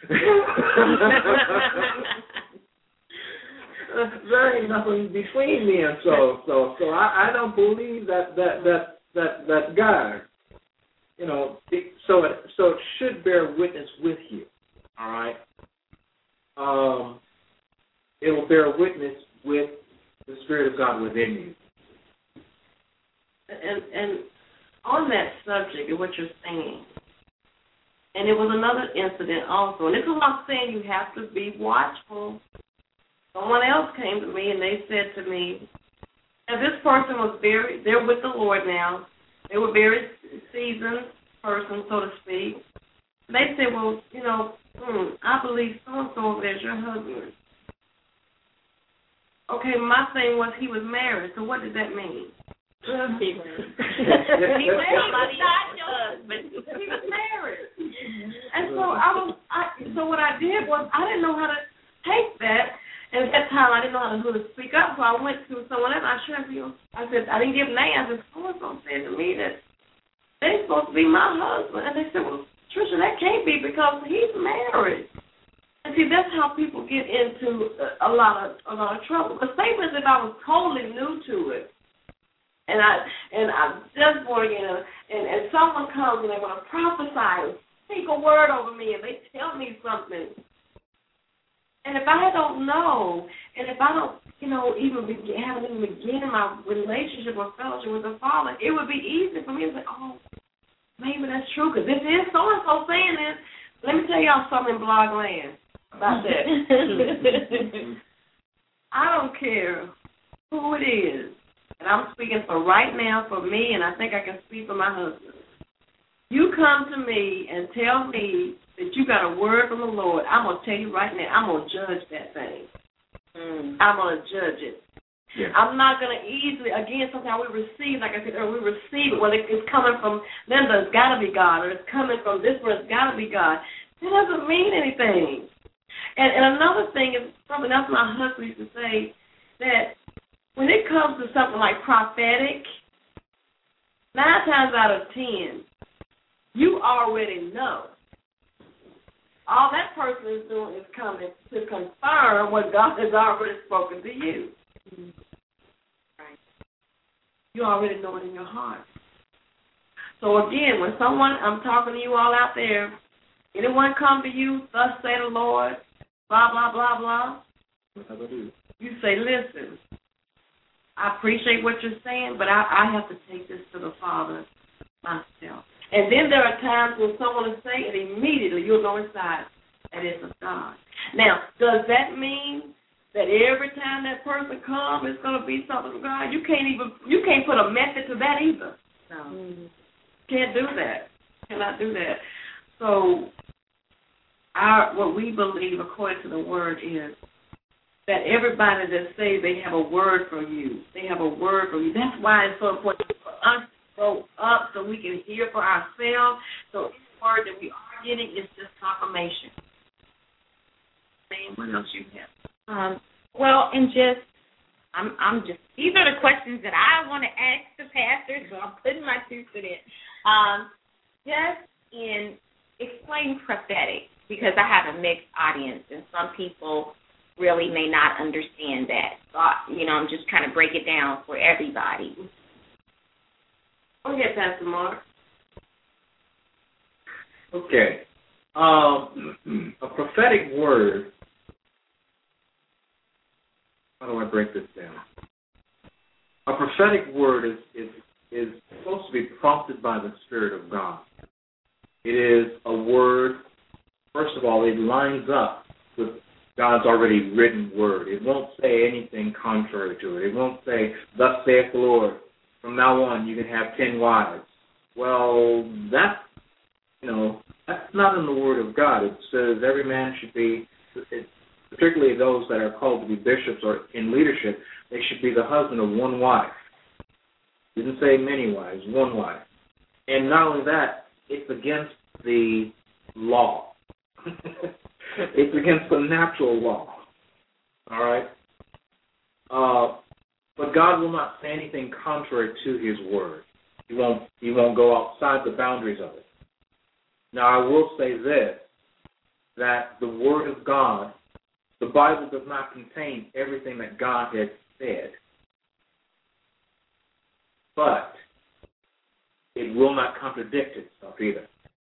There ain't nothing between me and so-and-so. So I, I don't believe that that, that, that, that guy. You know, it, so, it, so it should bear witness with you, all right? Um, it will bear witness with the Spirit of God within you. And, and on that subject of what you're saying, and it was another incident also, and this is what I'm saying, you have to be watchful. Someone else came to me and they said to me, and this person was very, they're with the Lord now, they were very seasoned person, so to speak. They said, well, you know, hmm, I believe so-and-so over there is your husband. Okay, my thing was he was married, so what did that mean? He was somebody else, but he was married. And so I was, I, so what I did was I didn't know how to take that. And at that time, I didn't know how to speak up, so I went to someone else. I shared with you. I said, I didn't give names. I said, so-and-so said to me that they're supposed to be my husband. And they said, well, Trisha, that can't be because he's married. And see, that's how people get into a, a lot of a lot of trouble. But say for instance, if I was totally new to it, and I and I'm just born again, and, and, and someone comes and they want to prophesy, speak a word over me, and they tell me something. And if I don't know, and if I don't, you know, even begin, haven't even begun my relationship or fellowship with the Father, it would be easy for me to say, oh, maybe that's true, because this is so-and-so saying this. Let me tell y'all something in blog land about that. I don't care who it is, and I'm speaking for right now for me, and I think I can speak for my husband. You come to me and tell me that you got a word from the Lord, I'm going to tell you right now, I'm going to judge that thing. Mm. I'm going to judge it. Yeah. I'm not going to easily, again, sometimes we receive, like I said earlier, we receive it, whether it's coming from Linda, it's got to be God, or it's coming from this one, it's got to be God. It doesn't mean anything. And, and another thing is, something else my husband used to say, that when it comes to something like prophetic, nine times out of ten, you already know. All that person is doing is coming to confirm what God has already spoken to you. Right. You already know it in your heart. So again, when someone, I'm talking to you all out there, anyone come to you, thus say the Lord, blah, blah, blah, blah, you say, listen, I appreciate what you're saying, but I, I have to take this to the Father myself. And then there are times when someone will say it, immediately you'll know inside that it's of God. Now, does that mean that every time that person comes, it's going to be something from God? You can't even, you can't put a method to that either. No. Mm-hmm. Can't do that. Cannot do that. So, our what we believe, according to the Word, is that everybody that says they have a word from you, they have a word from you. That's why it's so important for us to go up so we can hear for ourselves. So each word that we are getting is just confirmation. What else you have? Um, well, and just, I'm, I'm just, these are the questions that I want to ask the pastor, so I'm putting my two cents in. Um, just in explain prophetic, because I have a mixed audience, and some people really may not understand that. So, I, you know, I'm just trying to break it down for everybody. Go ahead, Pastor Mark. Okay. Um, a prophetic word, how do I break this down? A prophetic word is, is, is supposed to be prompted by the Spirit of God. It is a word, first of all, it lines up with God's already written word. It won't say anything contrary to it. It won't say, thus saith the Lord, from now on you can have ten wives. Well, that's, you know, that's not in the word of God. It says every man should be, it, particularly those that are called to be bishops or in leadership, they should be the husband of one wife. It didn't say many wives, one wife. And not only that, it's against the law. It's against the natural law. All right? Uh, but God will not say anything contrary to his word. He won't, he won't go outside the boundaries of it. Now, I will say this, that the word of God, the Bible does not contain everything that God has said. But it will not contradict itself either.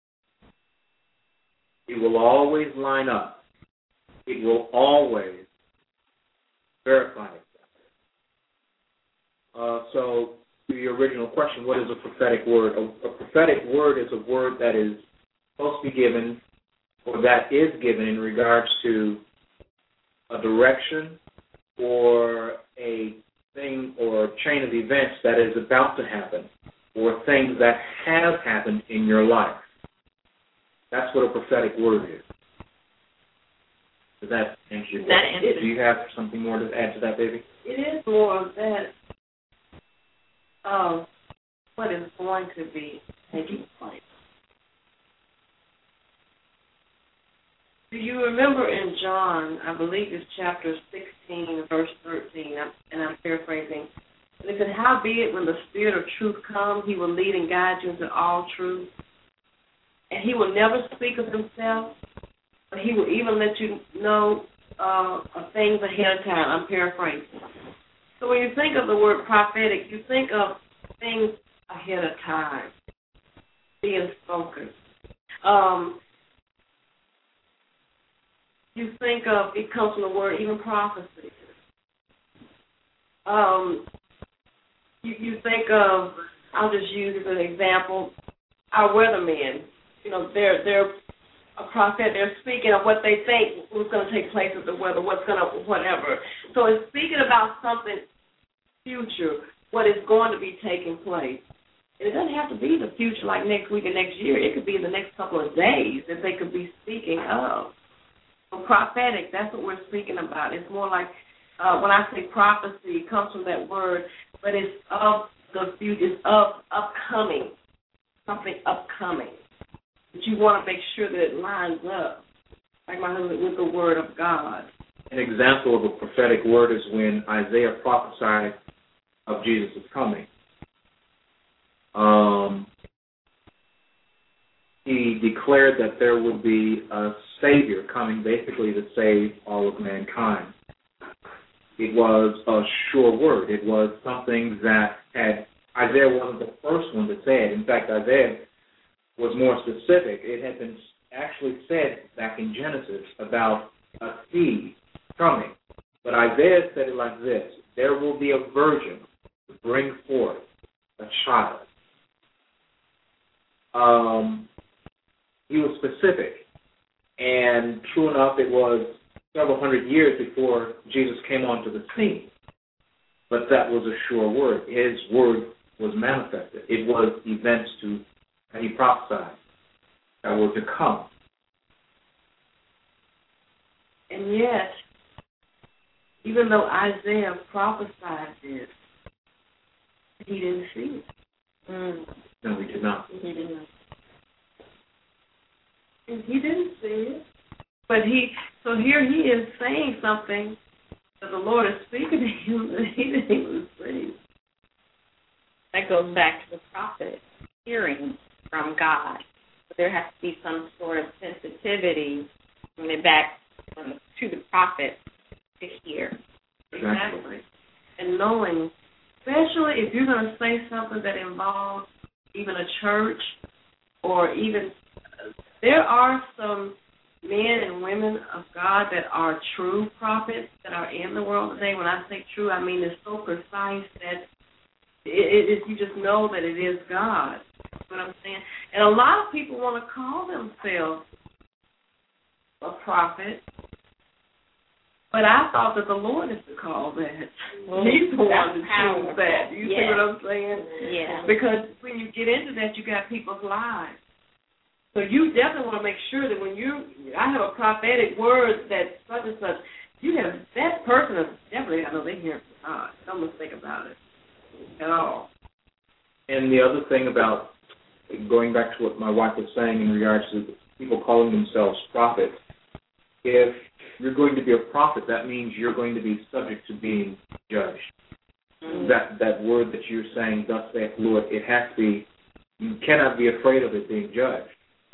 It will always line up. It will always verify itself. Uh, so, to your original question, what is a prophetic word? A, a prophetic word is a word that is supposed to be given, or that is given in regards to a direction or a thing or a chain of events that is about to happen, or things that have happened in your life. That's what a prophetic word is. Does that answer your question? Do you have something more to add to that, baby? It is more of that of what is going to be taking place. Do you remember in John, I believe it's chapter sixteen, verse thirteen, and I'm paraphrasing, and it said, howbeit when the Spirit of truth comes, he will lead and guide you into all truth. And he will never speak of himself, but he will even let you know uh, of things ahead of time. I'm paraphrasing. So when you think of the word prophetic, you think of things ahead of time being spoken. Um, you think of, it comes from the word even prophecy. Um, you, you think of, I'll just use as an example, our weathermen. You know, they're they're a prophet. They're speaking of what they think was going to take place with the weather, what's going to whatever. So it's speaking about something future, what is going to be taking place. And it doesn't have to be the future like next week or next year. It could be in the next couple of days that they could be speaking of. So prophetic, that's what we're speaking about. It's more like uh, when I say prophecy, it comes from that word, but it's of the future, it's of upcoming, something upcoming. But you want to make sure that it lines up, like my husband, with the word of God. An example of a prophetic word is when Isaiah prophesied of Jesus' coming. Um, he declared that there would be a Savior coming basically to save all of mankind. It was a sure word. It was something that had Isaiah wasn't the first one to say it. In fact, Isaiah was more specific. It had been actually said back in Genesis about a seed coming. But Isaiah said it like this: there will be a virgin to bring forth a child. Um, he was specific. And true enough, it was several hundred years before Jesus came onto the scene. But that was a sure word. His word was manifested. It was events to, and he prophesied that were to come. And yet, even though Isaiah prophesied this, he didn't see it. Mm. No, he did not. He did not. And he didn't see it. But he, so here he is saying something that the Lord is speaking to him that he didn't even see. That goes back to the prophet hearing from God. But there has to be some sort of sensitivity when it back from the, to the prophet to hear. Exactly. And knowing, especially if you're going to say something that involves even a church or even, there are some men and women of God that are true prophets that are in the world today. When I say true, I mean it's so precise that it, it, it, you just know that it is God. That's what I'm saying. And a lot of people want to call themselves a prophet, but I thought that the Lord is to call that. Well, He's the one to choose that. You yeah. see what I'm saying? Yeah. Because when you get into that, you got people's lives. So you definitely want to make sure that when you, I have a prophetic word that such and such, you have, that person is definitely, I know they hear from God. Don't mistake about it at all. And the other thing about, going back to what my wife was saying in regards to people calling themselves prophets, if you're going to be a prophet, that means you're going to be subject to being judged. Mm-hmm. That that word that you're saying, thus saith the Lord, it has to be, you cannot be afraid of it being judged.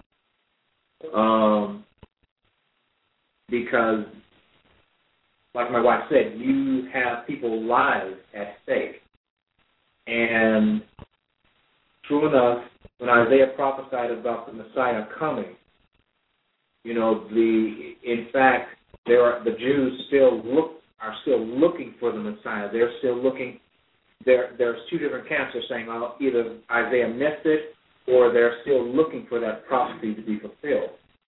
Um, because, like my wife said, you have people's lives at stake. And true enough, when Isaiah prophesied about the Messiah coming, you know, the in fact, there are, the Jews still look are still looking for the Messiah. They're still looking. There, there's two different camps. They're saying, well, either Isaiah missed it, or they're still looking for that prophecy to be fulfilled.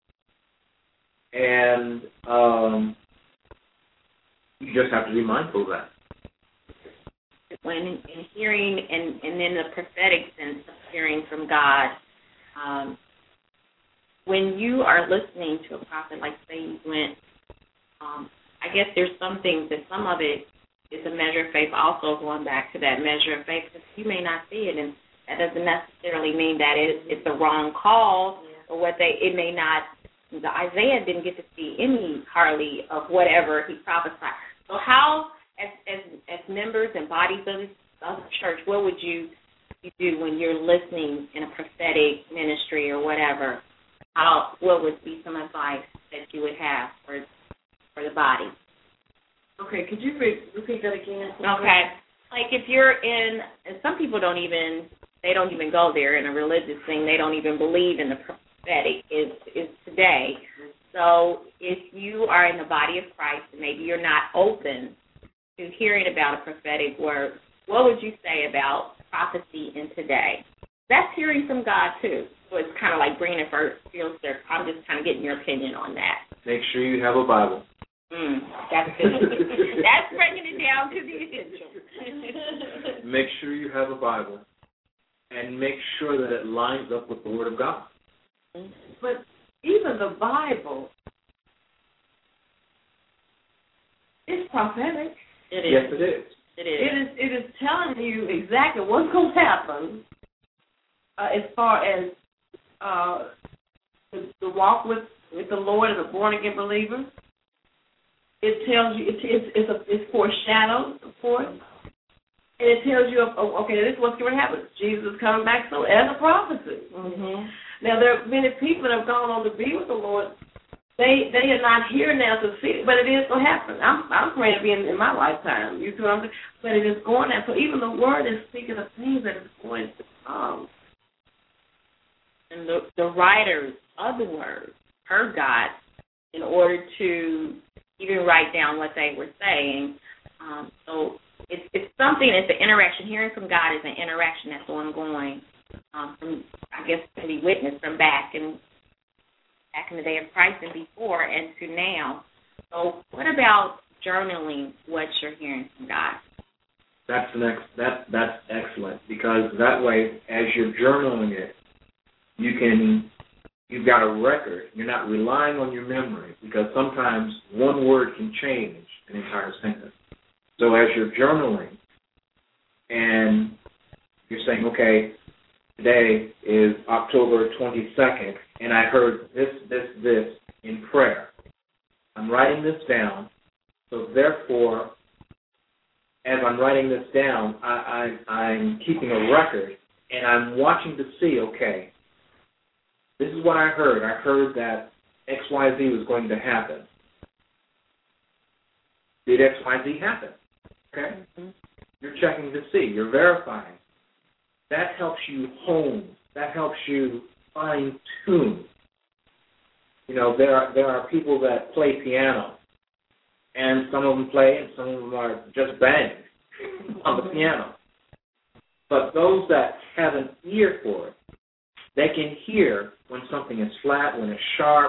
And um, you just have to be mindful of that. When in hearing, and, and in the prophetic sense of hearing from God, um, when you are listening to a prophet, like say you went, um, I guess there's some things that some of it is a measure of faith, also going back to that measure of faith, because you may not see it, and that doesn't necessarily mean that it, it's the wrong call, or what they, it may not, the Isaiah didn't get to see any hardly of whatever he prophesied. So how, as as, as members and bodies of the, of the church, what would you, you do when you're listening in a prophetic ministry or whatever? How, what would be some advice that you would have for for the body? Okay, could you re- repeat that again? Okay. Like if you're in, and some people don't even, they don't even go there in a religious thing. They don't even believe in the prophetic is is today. So if you are in the body of Christ and maybe you're not open to hearing about a prophetic word, what would you say about prophecy in today? That's hearing from God too. So it's kind of like bringing it first field there. I'm just kind of getting your opinion on that. Make sure you have a Bible. Mm, that's good. That's breaking it down to the essentials. Make sure you have a Bible, and make sure that it lines up with the Word of God. But even the Bible is prophetic. It is. Yes, it is. It is. It is. It is telling you exactly what's going to happen uh, as far as uh, the, the walk with, with the Lord as a born again believer. It tells you, it, it's it's, a, it's foreshadowed, of course, and it tells you, oh, okay, this is what's going to happen. Jesus is coming back soon, as a prophecy. Mm-hmm. Now, there are many people that have gone on to be with the Lord they they are not here now to see it, but it is going to happen. I'm I'm praying to be in, in my lifetime. You see what I'm saying? But it is going to. So even the word is speaking of things that is going to come. And the, the writers of the word heard God in order to even write down what they were saying. Um, so it's it's something. It's an interaction. Hearing from God is an interaction that's ongoing. Um, from I guess can be witnessed from back and back in the day of Christ and before and to now. So what about journaling what you're hearing from God? That's an ex- that that's excellent, because that way, as you're journaling it, you can you've got a record. You're not relying on your memory, because sometimes one word can change an entire sentence. So as you're journaling and you're saying, okay, today is October twenty-second, and I heard this, this, this in prayer. I'm writing this down, so therefore, as I'm writing this down, I, I, I'm keeping a record, and I'm watching to see, okay, this is what I heard. I heard that X Y Z was going to happen. Did X Y Z happen? Okay? Mm-hmm. You're checking to see. You're verifying. That helps you hone. That helps you fine-tune. You know, there are, there are people that play piano, and some of them play and some of them are just bang on the piano. But those that have an ear for it, they can hear when something is flat, when it's sharp,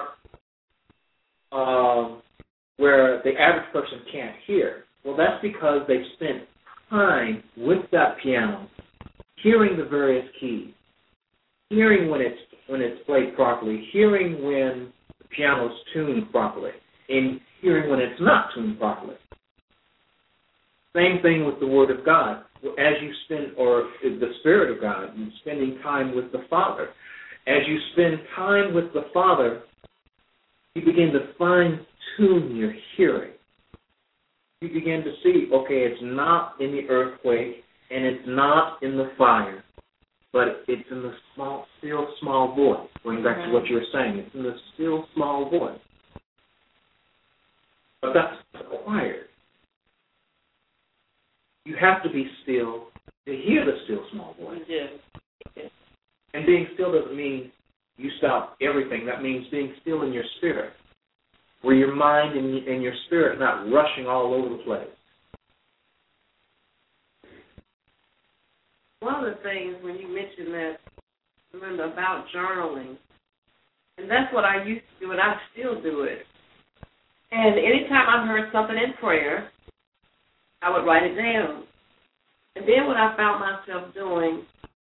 uh, where the average person can't hear. Well, that's because they've spent time with that piano, hearing the various keys, hearing when it's when it's played properly, hearing when the piano's tuned properly, and hearing when it's not tuned properly. Same thing with the Word of God. As you spend, or the Spirit of God, and spending time with the Father. As you spend time with the Father, you begin to fine-tune your hearing. You begin to see, okay, it's not in the earthquake, and it's not in the fire, but it's in the small, still small voice. Going back to what you were saying, it's in the still small voice. But that's acquired. You have to be still to hear the still small voice. Yeah. And being still doesn't mean you stop everything. That means being still in your spirit, where your mind and, and your spirit are not rushing all over the place. One of the things when you mentioned that, remember, about journaling, and that's what I used to do, and I still do it. And anytime I heard something in prayer, I would write it down. And then what I found myself doing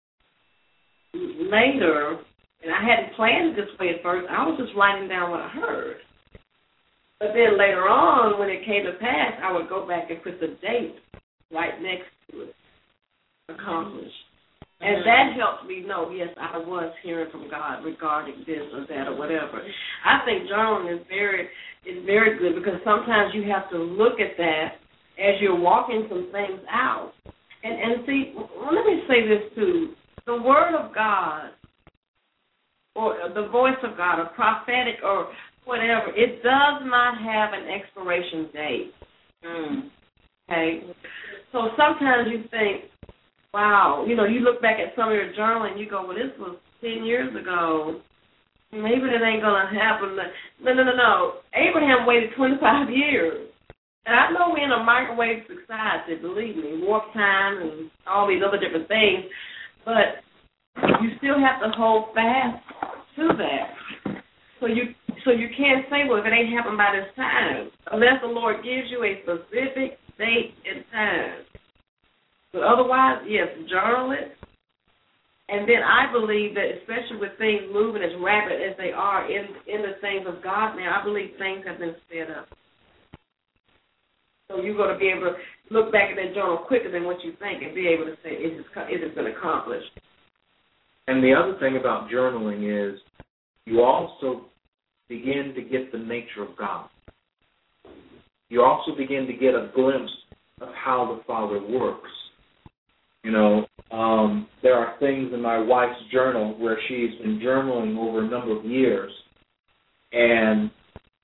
later, and I hadn't planned it this way at first, I was just writing down what I heard. But then later on, when it came to pass, I would go back and put the date right next to it, accomplished. And that helped me know, yes, I was hearing from God regarding this or that or whatever. I think journaling is very, is very good, because sometimes you have to look at that as you're walking some things out. And, and see, well, let me say this too. The Word of God, or the voice of God, or prophetic, or whatever, it does not have an expiration date. Mm. Okay? So sometimes you think, wow, you know, you look back at some of your journaling and you go, well, this was ten years ago. Maybe that ain't going to happen. No, no, no, no. Abraham waited twenty-five years. And I know we're in a microwave society, believe me, warp time and all these other different things, but you still have to hold fast to that. So you so you can't say, well, if it ain't happened by this time, unless the Lord gives you a specific date and time. But otherwise, yes, journal it. And then I believe that, especially with things moving as rapid as they are in, in the things of God now, I believe things have been sped up. So you're going to be able to look back at that journal quicker than what you think and be able to say, it has been accomplished. And the other thing about journaling is you also begin to get the nature of God. You also begin to get a glimpse of how the Father works. You know, um, there are things in my wife's journal where she's been journaling over a number of years, and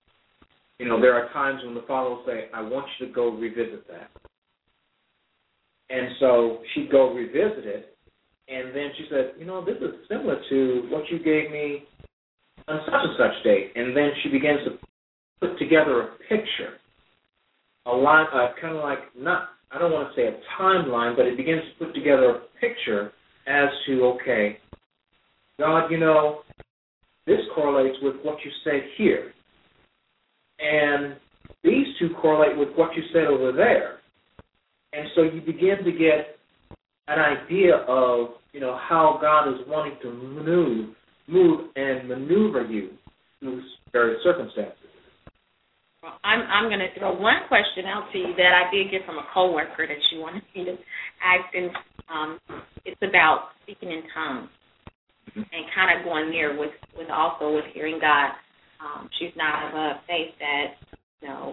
you know, there are times when the Father will say, I want you to go revisit that. And so she'd go revisit it, and then she said, you know, this is similar to what you gave me on such and such date. And then she begins to put together a picture, a line, uh, kind of like, not, I don't want to say a timeline, but it begins to put together a picture as to, okay, God, you know, this correlates with what you said here. And these two correlate with what you said over there. And so you begin to get an idea of, you know, how God is wanting to move, move and maneuver you through various circumstances. Well, I'm I'm going to throw one question out to you that I did get from a coworker that she wanted me to ask, and um, it's about speaking in tongues, mm-hmm. and kind of going there with, with also with hearing God. Um, she's not of a faith that, you know,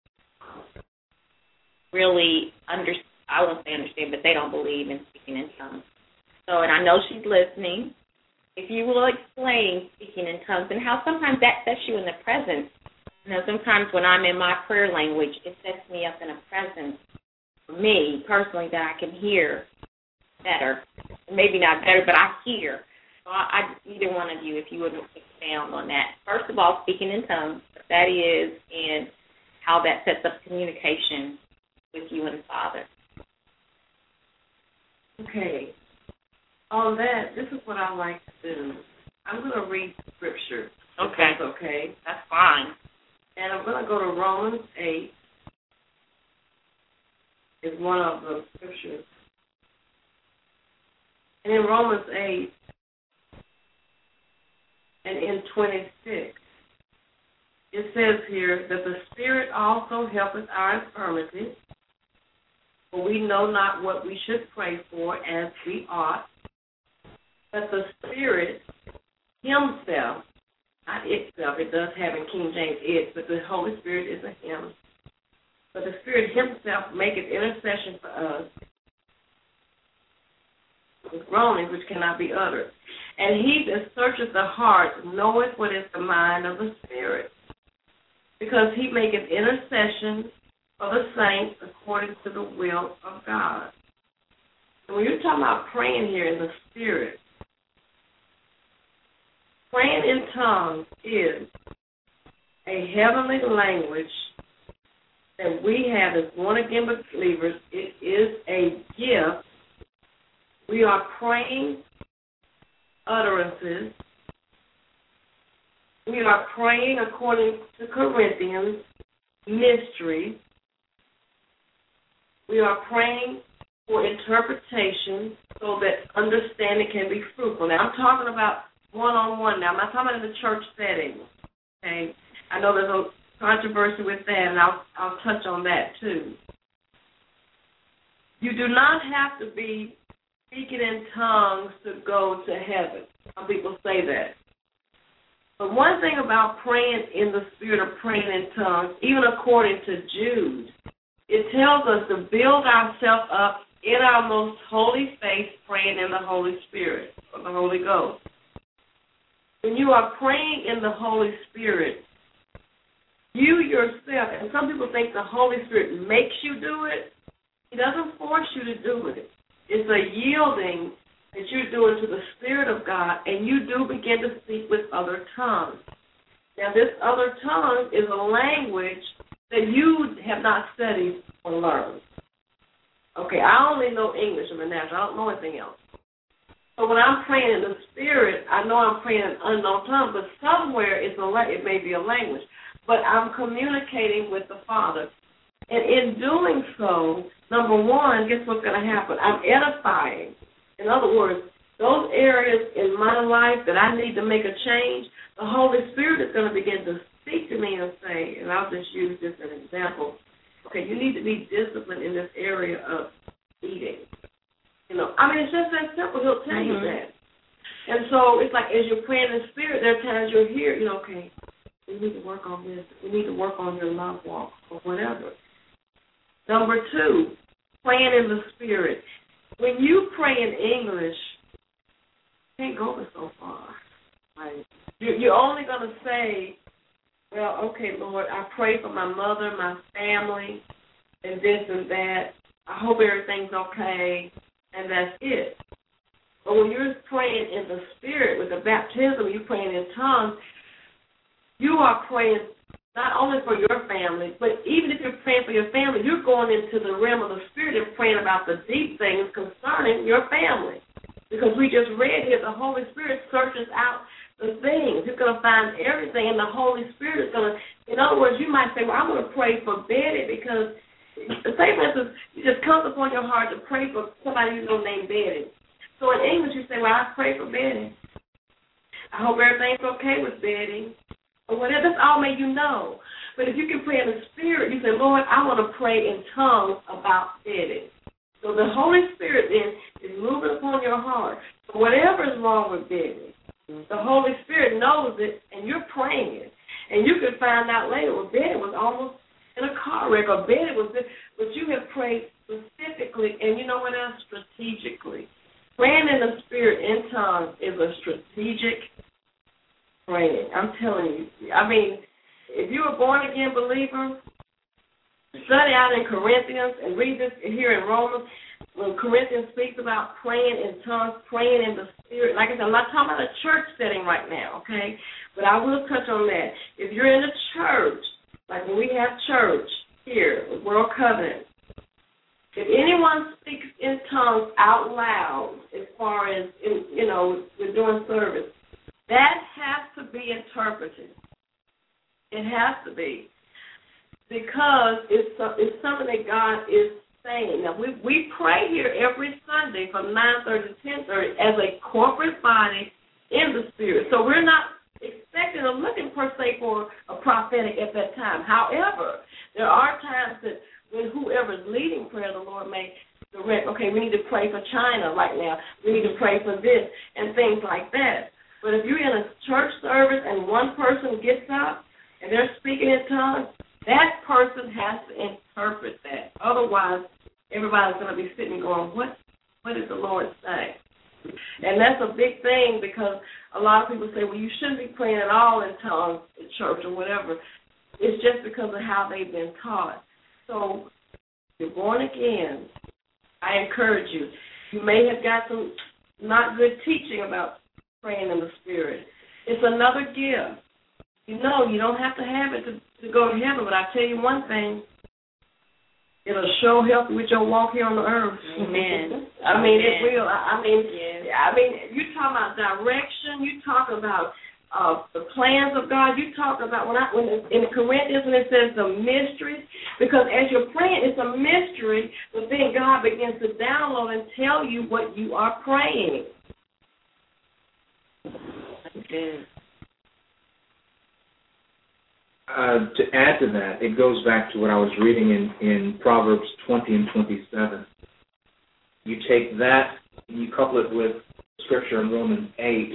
really under I won't say understand, but they don't believe in speaking in tongues. So, and I know she's listening. If you will explain speaking in tongues and how sometimes that sets you in the presence. You know, sometimes when I'm in my prayer language, it sets me up in a presence for me personally that I can hear better. Maybe not better, but I hear. So I, I either one of you, if you would expound on that. First of all, speaking in tongues, what that is, and how that sets up communication with you and the Father. Okay. On that, this is what I like to do. I'm going to read scripture. Okay. That's okay. That's fine. And I'm going to go to Romans eight. It's one of the scriptures. And in Romans eight and in twenty-six, it says here that the Spirit also helpeth our infirmities, for we know not what we should pray for as we ought, but the Spirit Himself, not itself, it does have in King James it, but the Holy Spirit is a Him. But the Spirit Himself maketh intercession for us with groanings which cannot be uttered. And He that searcheth the heart knoweth what is the mind of the Spirit, because He maketh intercession for the saints according to the will of God. And when you're talking about praying here in the Spirit, praying in tongues is a heavenly language that we have as born-again believers. It is a gift. We are praying utterances. We are praying according to Corinthians, mystery. We are praying for interpretation so that understanding can be fruitful. Now, I'm talking about one-on-one now. I'm not talking about in the church setting. Okay? I know there's a controversy with that, and I'll, I'll touch on that too. You do not have to be speaking in tongues to go to heaven. Some people say that. But one thing about praying in the spirit or praying in tongues, even according to Jude, it tells us to build ourselves up in our most holy faith, praying in the Holy Spirit or the Holy Ghost. When you are praying in the Holy Spirit, you yourself, and some people think the Holy Spirit makes you do it. He doesn't force you to do it. It's a yielding that you're doing to the Spirit of God, and you do begin to speak with other tongues. Now, this other tongue is a language that you have not studied or learned. Okay, I only know English in the natural. I don't know anything else. So when I'm praying in the Spirit, I know I'm praying in unknown tongues, but somewhere it's a it may be a language. But I'm communicating with the Father. And in doing so, number one, guess what's going to happen? I'm edifying. In other words, those areas in my life that I need to make a change, the Holy Spirit is going to begin to speak to me and say, and I'll just use this as an example, okay, you need to be disciplined in this area of eating. You know, I mean, it's just that simple. He'll tell mm-hmm. you that. And so it's like as you're praying in the Spirit, there are times you'll hear, you know, okay, we need to work on this. We need to work on your love walk or whatever. Number two, praying in the Spirit. When you pray in English, you can't go so far. Right? You're only going to say well, okay, Lord, I pray for my mother, my family, and this and that. I hope everything's okay, and that's it. But when you're praying in the Spirit, with the baptism, you're praying in tongues, you are praying not only for your family, but even if you're praying for your family, you're going into the realm of the Spirit and praying about the deep things concerning your family. Because we just read here, the Holy Spirit searches out the things. You're going to find everything, and the Holy Spirit is going to, in other words, you might say, well, I'm going to pray for Betty because, say for instance, it just comes upon your heart to pray for somebody you know named Betty. So in English, you say, well, I pray for Betty. I hope everything's okay with Betty. Or whatever, that's all may you know. But if you can pray in the Spirit, you say, Lord, I want to pray in tongues about Betty. So the Holy Spirit then is moving upon your heart. So whatever is wrong with Betty, the Holy Spirit knows it, and you're praying it. And you can find out later, well, Betty was almost in a car wreck, or Betty was this, but you have prayed specifically, and you know what else? Strategically. Praying in the Spirit in tongues is a strategic praying. I'm telling you. I mean, if you're a born-again believer, study out in Corinthians and read this here in Romans. When Corinthians speaks about praying in tongues, praying in the Spirit, like I said, I'm not talking about a church setting right now, okay? But I will touch on that. If you're in a church, like when we have church here, World Covenant, if anyone speaks in tongues out loud, as far as, in, you know, we're doing service, that has to be interpreted. It has to be. Because it's, uh, it's something that God is saying. Now, we, we pray here every Sunday from nine thirty to ten thirty as a corporate body in the Spirit. So we're not expecting or looking per se for a prophetic at that time. However, there are times that when whoever's leading prayer, the Lord may direct, okay, we need to pray for China right now. We need to pray for this and things like that. But if you're in a church service and one person gets up and they're speaking in tongues, that person has to interpret that. Otherwise, everybody's going to be sitting going, what, what did the Lord say? And that's a big thing because a lot of people say, well, you shouldn't be praying at all in tongues in church or whatever. It's just because of how they've been taught. So if you're born again, I encourage you. You may have got some not good teaching about praying in the Spirit. It's another gift. You know, you don't have to have it to, to go to heaven, but I tell you one thing, it'll sure help you with your walk here on the earth. Amen. I mean, Amen. it will. I, I mean, yes. I mean, you talk about direction. You talk about uh, the plans of God. You talk about when I when in Corinthians when it says the mysteries, because as you're praying, it's a mystery, but then God begins to download and tell you what you are praying. Good. Uh, to add to that, it goes back to what I was reading in, in Proverbs twenty and twenty-seven. You take that and you couple it with Scripture in Romans eight.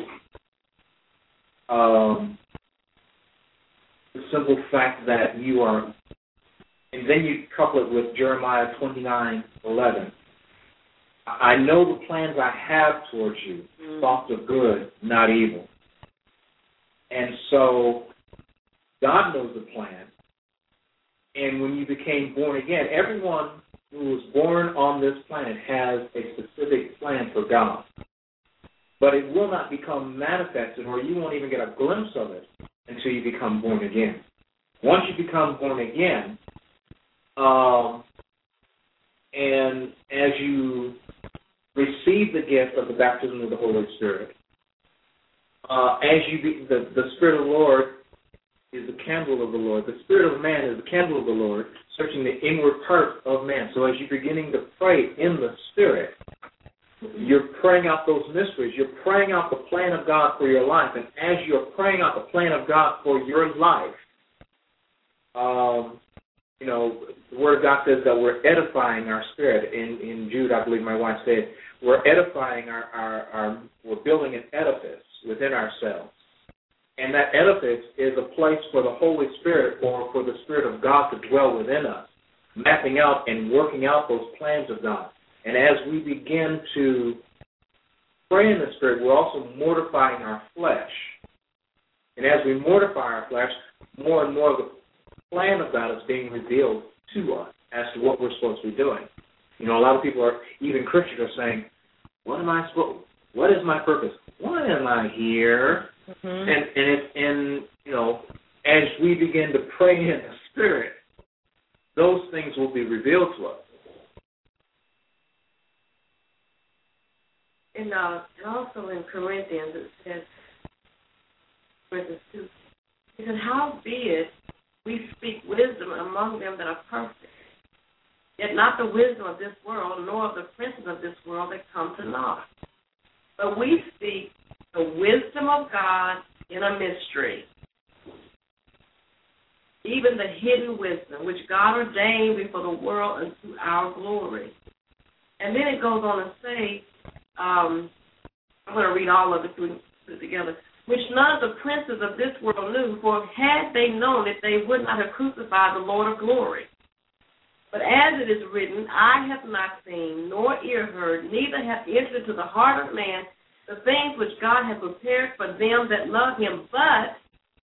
Um, the simple fact that you are, and then you couple it with Jeremiah twenty-nine eleven. I know the plans I have towards you, mm. thoughts of good, not evil. And so God knows the plan. And when you became born again, everyone who was born on this planet has a specific plan for God. But it will not become manifested, or you won't even get a glimpse of it until you become born again. Once you become born again, um, and as you receive the gift of the baptism of the Holy Spirit, uh, as you be, the, the Spirit of the Lord is the candle of the Lord. The Spirit of man is the candle of the Lord, searching the inward parts of man. So as you're beginning to pray in the Spirit, you're praying out those mysteries. You're praying out the plan of God for your life. And as you're praying out the plan of God for your life, um, you know, the Word of God says that we're edifying our spirit. In, in Jude, I believe my wife said, we're edifying our, our, our, we're building an edifice within ourselves. And that edifice is a place for the Holy Spirit or for the Spirit of God to dwell within us, mapping out and working out those plans of God. And as we begin to pray in the Spirit, we're also mortifying our flesh. And as we mortify our flesh, more and more of the plan of God is being revealed to us as to what we're supposed to be doing. You know, a lot of people are, even Christians are saying, what am I supposed, what is my purpose? Why am I here? Mm-hmm. And, and it's in, you know, as we begin to pray in the Spirit, those things will be revealed to us. And, uh, and also in Corinthians it says, Corinthians two, it says, howbeit we speak wisdom among them that are perfect, yet not the wisdom of this world, nor of the princes of this world that come to naught. But we speak the wisdom of God in a mystery, even the hidden wisdom, which God ordained before the world unto our glory. And then it goes on to say, um, I'm going to read all of it, put it together, which none of the princes of this world knew, for had they known it, they would not have crucified the Lord of glory. But as it is written, eye hath not seen, nor ear heard, neither hath entered into the heart of man the things which God hath prepared for them that love him. But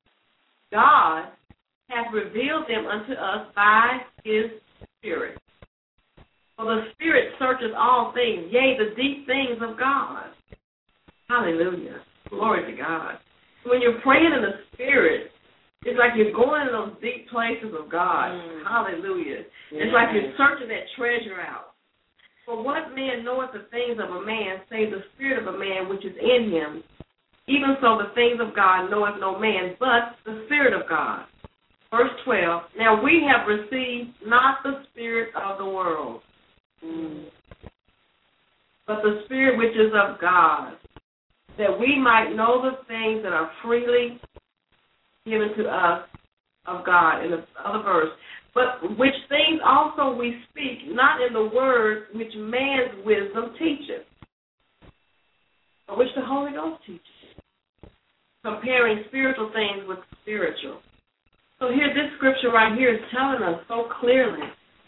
God hath revealed them unto us by his Spirit. For the Spirit searches all things, yea, the deep things of God. Hallelujah. Glory to God. When you're praying in the Spirit, it's like you're going in those deep places of God. Mm. Hallelujah. Yeah. It's like you're searching that treasure out. For what man knoweth the things of a man, save the spirit of a man which is in him? Even so the things of God knoweth no man, but the Spirit of God. Verse twelve, now we have received not the spirit of the world, mm. but the Spirit which is of God, that we might know the things that are freely given to us of God. In the other verse, but which things also we speak, not in the words which man's wisdom teacheth, but which the Holy Ghost teaches, comparing spiritual things with spiritual. So here, this scripture right here is telling us so clearly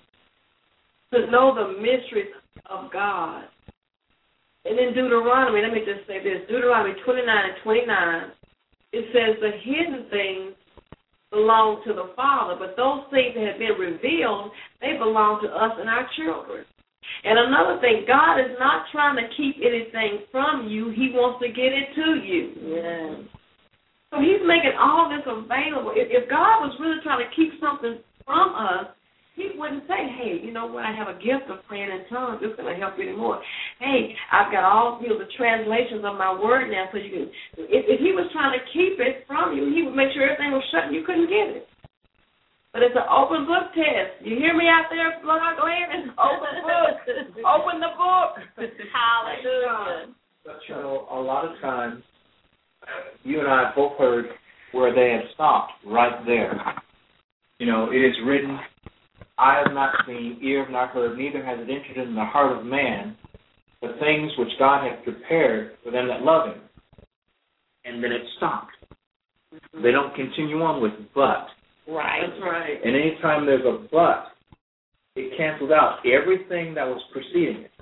to know the mysteries of God. And in Deuteronomy, let me just say this, Deuteronomy twenty-nine and twenty-nine, it says the hidden things belong to the Father, but those things that have been revealed, they belong to us and our children. And another thing, God is not trying to keep anything from you. He wants to get it to you. Yeah. So he's making all this available. If, if God was really trying to keep something from us, he wouldn't say, hey, you know what, I have a gift of praying in tongues. It's going to help you anymore. Hey, I've got all, you know, the translations of my word now so you can, if, if he was trying to keep it from you, he would make sure everything was shut and you couldn't get it. But it's an open book test. You hear me out there, Lord? Go ahead and open the book. Open the book. Hallelujah. But, you know, a lot of times, you and I have both heard where they have stopped right there. You know, it is written, eye have not seen, ear have not heard, neither has it entered in the heart of man the things which God hath prepared for them that love him. And then it stopped. Mm-hmm. They don't continue on with but. Right. That's right. And anytime there's a but, it cancels out everything that was preceding it.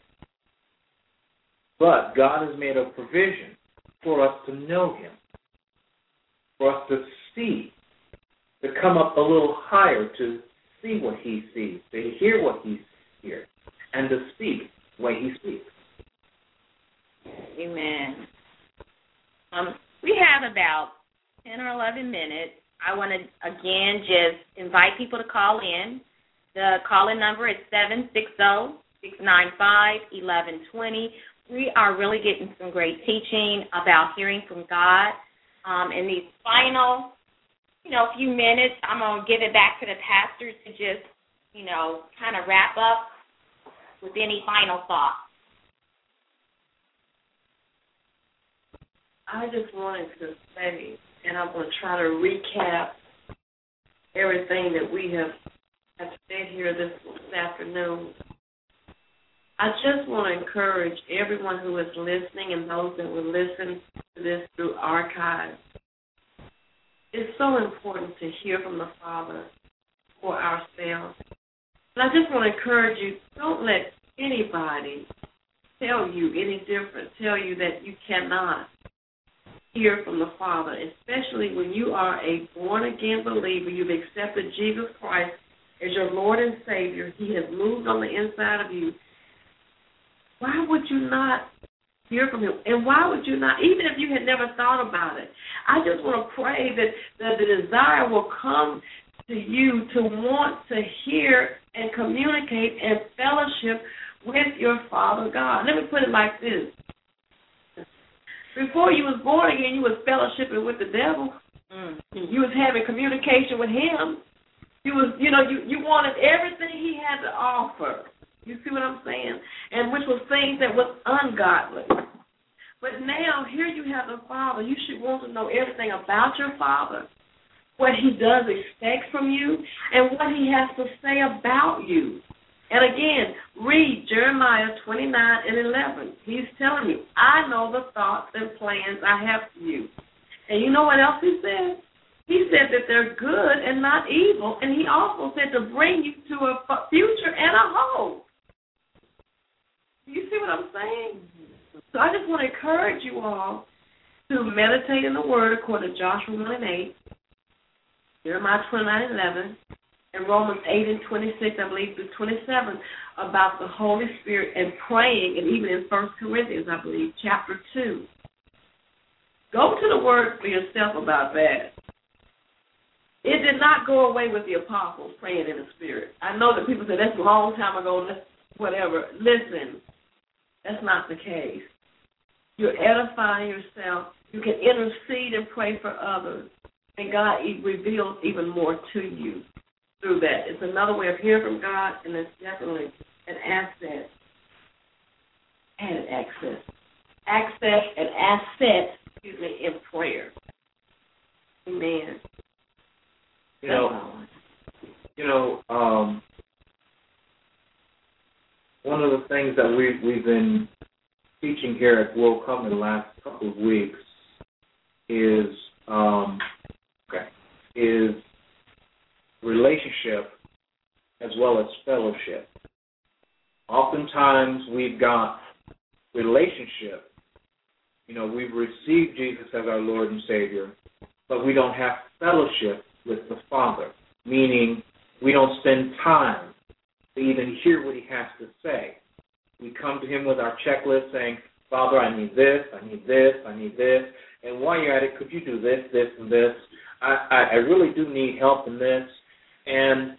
But God has made a provision for us to know him, for us to see, to come up a little higher, to see what he sees, to hear what he hears, and to speak the way he speaks. Amen. Um, we have about ten or eleven minutes. I want to, again, just invite people to call in. The call-in number is seven six zero, six nine five, one one two zero. We are really getting some great teaching about hearing from God. Um, in these final, you know, few minutes, I'm going to give it back to the pastors to just, you know, kind of wrap up with any final thoughts. I just wanted to say, and I'm going to try to recap everything that we have, have said here this, this afternoon. I just want to encourage everyone who is listening and those that will listen to this through archives. It's so important to hear from the Father for ourselves. And I just want to encourage you, don't let anybody tell you any different, tell you that you cannot. hear from the Father, especially when you are a born-again believer. You've accepted Jesus Christ as your Lord and Savior. He has moved on the inside of you. Why would you not hear from him? And why would you not, even if you had never thought about it? I just want to pray that, that the desire will come to you to want to hear and communicate and fellowship with your Father God. Let me put it like this. Before you was born again, you was fellowshipping with the devil. Mm. You was having communication with him. You was, you know, you, you wanted everything he had to offer. You see what I'm saying? And which was things that was ungodly. But now, here you have the Father. You should want to know everything about your Father, what he does expect from you, and what he has to say about you. And again, read Jeremiah twenty-nine and eleven. He's telling you, I know the thoughts and plans I have for you. And you know what else he said? He said that they're good and not evil, and he also said to bring you to a future and a hope. You see what I'm saying? So I just want to encourage you all to meditate in the Word according to Joshua one and eight, Jeremiah twenty-nine and eleven, and Romans eight and twenty-six, I believe, through twenty-seven, about the Holy Spirit and praying, and even in First Corinthians, I believe, chapter two. Go to the Word for yourself about that. It did not go away with the apostles praying in the Spirit. I know that people say that's a long time ago, that's whatever. Listen, that's not the case. You're edifying yourself. You can intercede and pray for others, and God reveals even more to you through that. It's another way of hearing from God, and it's definitely an asset and an access. Access and asset, excuse me, in prayer. Amen. You know, you know, um, one of the things that we, we've been teaching here at World Come in the last couple of weeks is um, okay, is relationship as well as fellowship. Oftentimes we've got relationship. You know, we've received Jesus as our Lord and Savior, but we don't have fellowship with the Father, meaning we don't spend time to even hear what he has to say. We come to him with our checklist saying, Father, I need this, I need this, I need this, and while you're at it, could you do this, this, and this? I, I, I really do need help in this. And,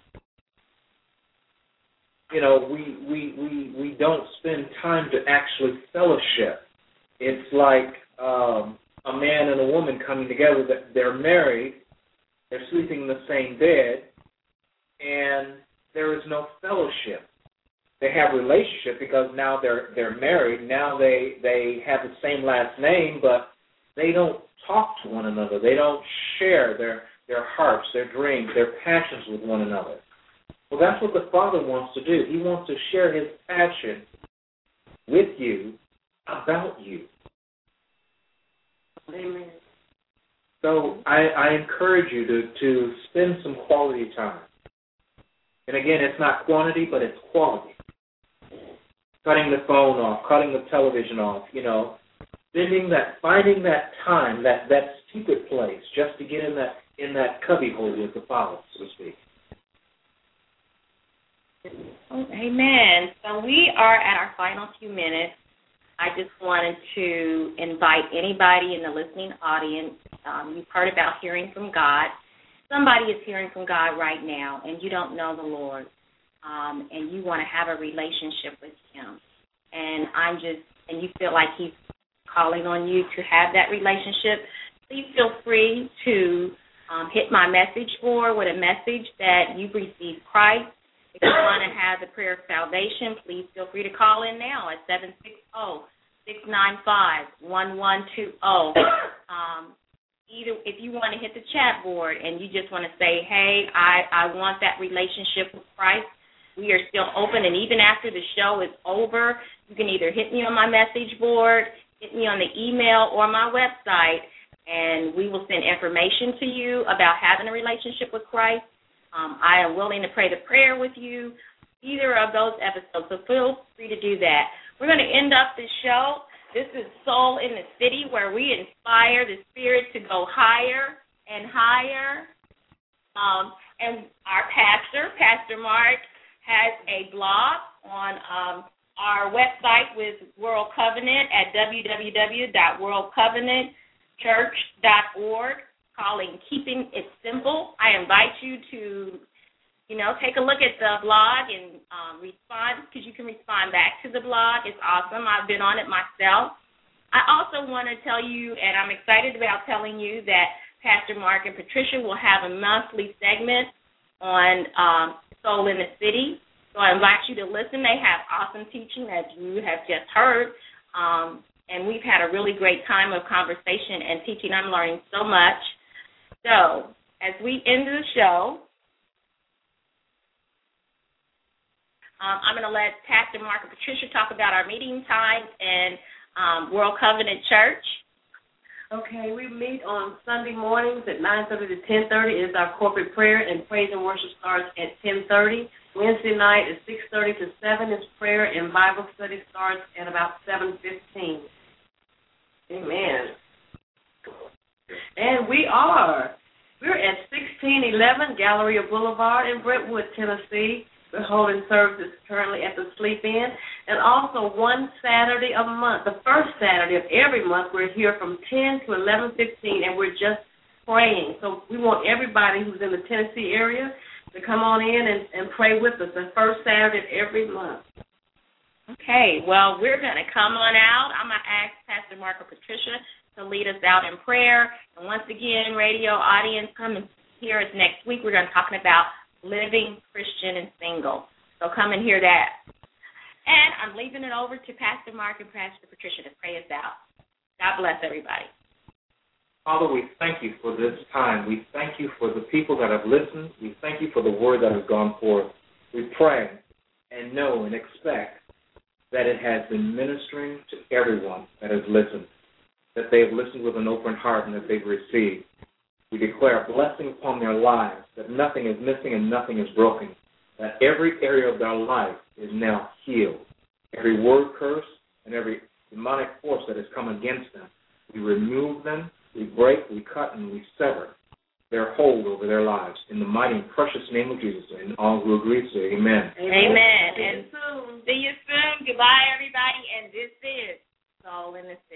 you know, we, we, we, we don't spend time to actually fellowship. It's like um, a man and a woman coming together, that they're married, they're sleeping in the same bed, and there is no fellowship. They have relationship because now they're they're married. Now they, they have the same last name, but they don't talk to one another. They don't share their, their hearts, their dreams, their passions with one another. Well, that's what the Father wants to do. He wants to share his passion with you about you. Amen. So I, I encourage you to, to spend some quality time. And again, it's not quantity, but it's quality. Cutting the phone off, cutting the television off, you know, spending that, finding that time, that, that secret place, just to get in that in that cubbyhole with the Father, so to speak. Amen. So we are at our final few minutes. I just wanted to invite anybody in the listening audience. Um, you've heard about hearing from God. Somebody is hearing from God right now, and you don't know the Lord, um, and you want to have a relationship with him. And I'm just, and you feel like he's calling on you to have that relationship, please feel free to um, hit my message board with a message that you've received Christ. If you want to have the prayer of salvation, please feel free to call in now at seven six zero, six nine five, one one two zero. Um, either if you want to hit the chat board and you just want to say, hey, I, I want that relationship with Christ, we are still open. And even after the show is over, you can either hit me on my message board, hit me on the email or my website, and we will send information to you about having a relationship with Christ. Um, I am willing to pray the prayer with you, either of those episodes, so feel free to do that. We're going to end up this show. This is Soul in the City, where we inspire the spirit to go higher and higher. Um, and our pastor, Pastor Mark, has a blog on um, our website with World Covenant at w w w dot world covenant church dot org, calling Keeping It Simple. I invite you to, you know, take a look at the blog and um, respond, because you can respond back to the blog. It's awesome. I've been on it myself. I also want to tell you, and I'm excited about telling you, that Pastor Mark and Patricia will have a monthly segment on um, Soul in the City. So I invite you to listen. They have awesome teaching, as you have just heard. Um, and we've had a really great time of conversation and teaching. I'm learning so much. So as we end the show, um, I'm going to let Pastor Mark and Patricia talk about our meeting times and um, World Covenant Church. Okay, we meet on Sunday mornings at nine thirty to ten thirty is our corporate prayer, and praise and worship starts at ten thirty. Wednesday night at six thirty to seven is prayer, and Bible study starts at about seven fifteen. Amen. And we are, we're at sixteen eleven Galleria Boulevard in Brentwood, Tennessee. We're holding services currently at the Sleep Inn. And also one Saturday a month, the first Saturday of every month, we're here from ten to eleven fifteen, and we're just praying. So we want everybody who's in the Tennessee area to come on in and, and pray with us the first Saturday of every month. Okay, well, we're going to come on out. I'm going to ask Pastor Mark or Patricia to lead us out in prayer. And once again, radio audience, come and hear us next week. We're going to be talking about living Christian and single. So come and hear that. And I'm leaving it over to Pastor Mark and Pastor Patricia to pray us out. God bless everybody. Father, we thank you for this time. We thank you for the people that have listened. We thank you for the word that has gone forth. We pray and know and expect that it has been ministering to everyone that has listened, that they have listened with an open heart and that they've received. We declare a blessing upon their lives, that nothing is missing and nothing is broken, that every area of their life is now healed. Every word curse and every demonic force that has come against them, we remove them, we break, we cut, and we sever their hold over their lives. In the mighty and precious name of Jesus, and all who agree say amen. Amen. Amen. And soon. See you soon. Goodbye, everybody. And this is Soul in the City.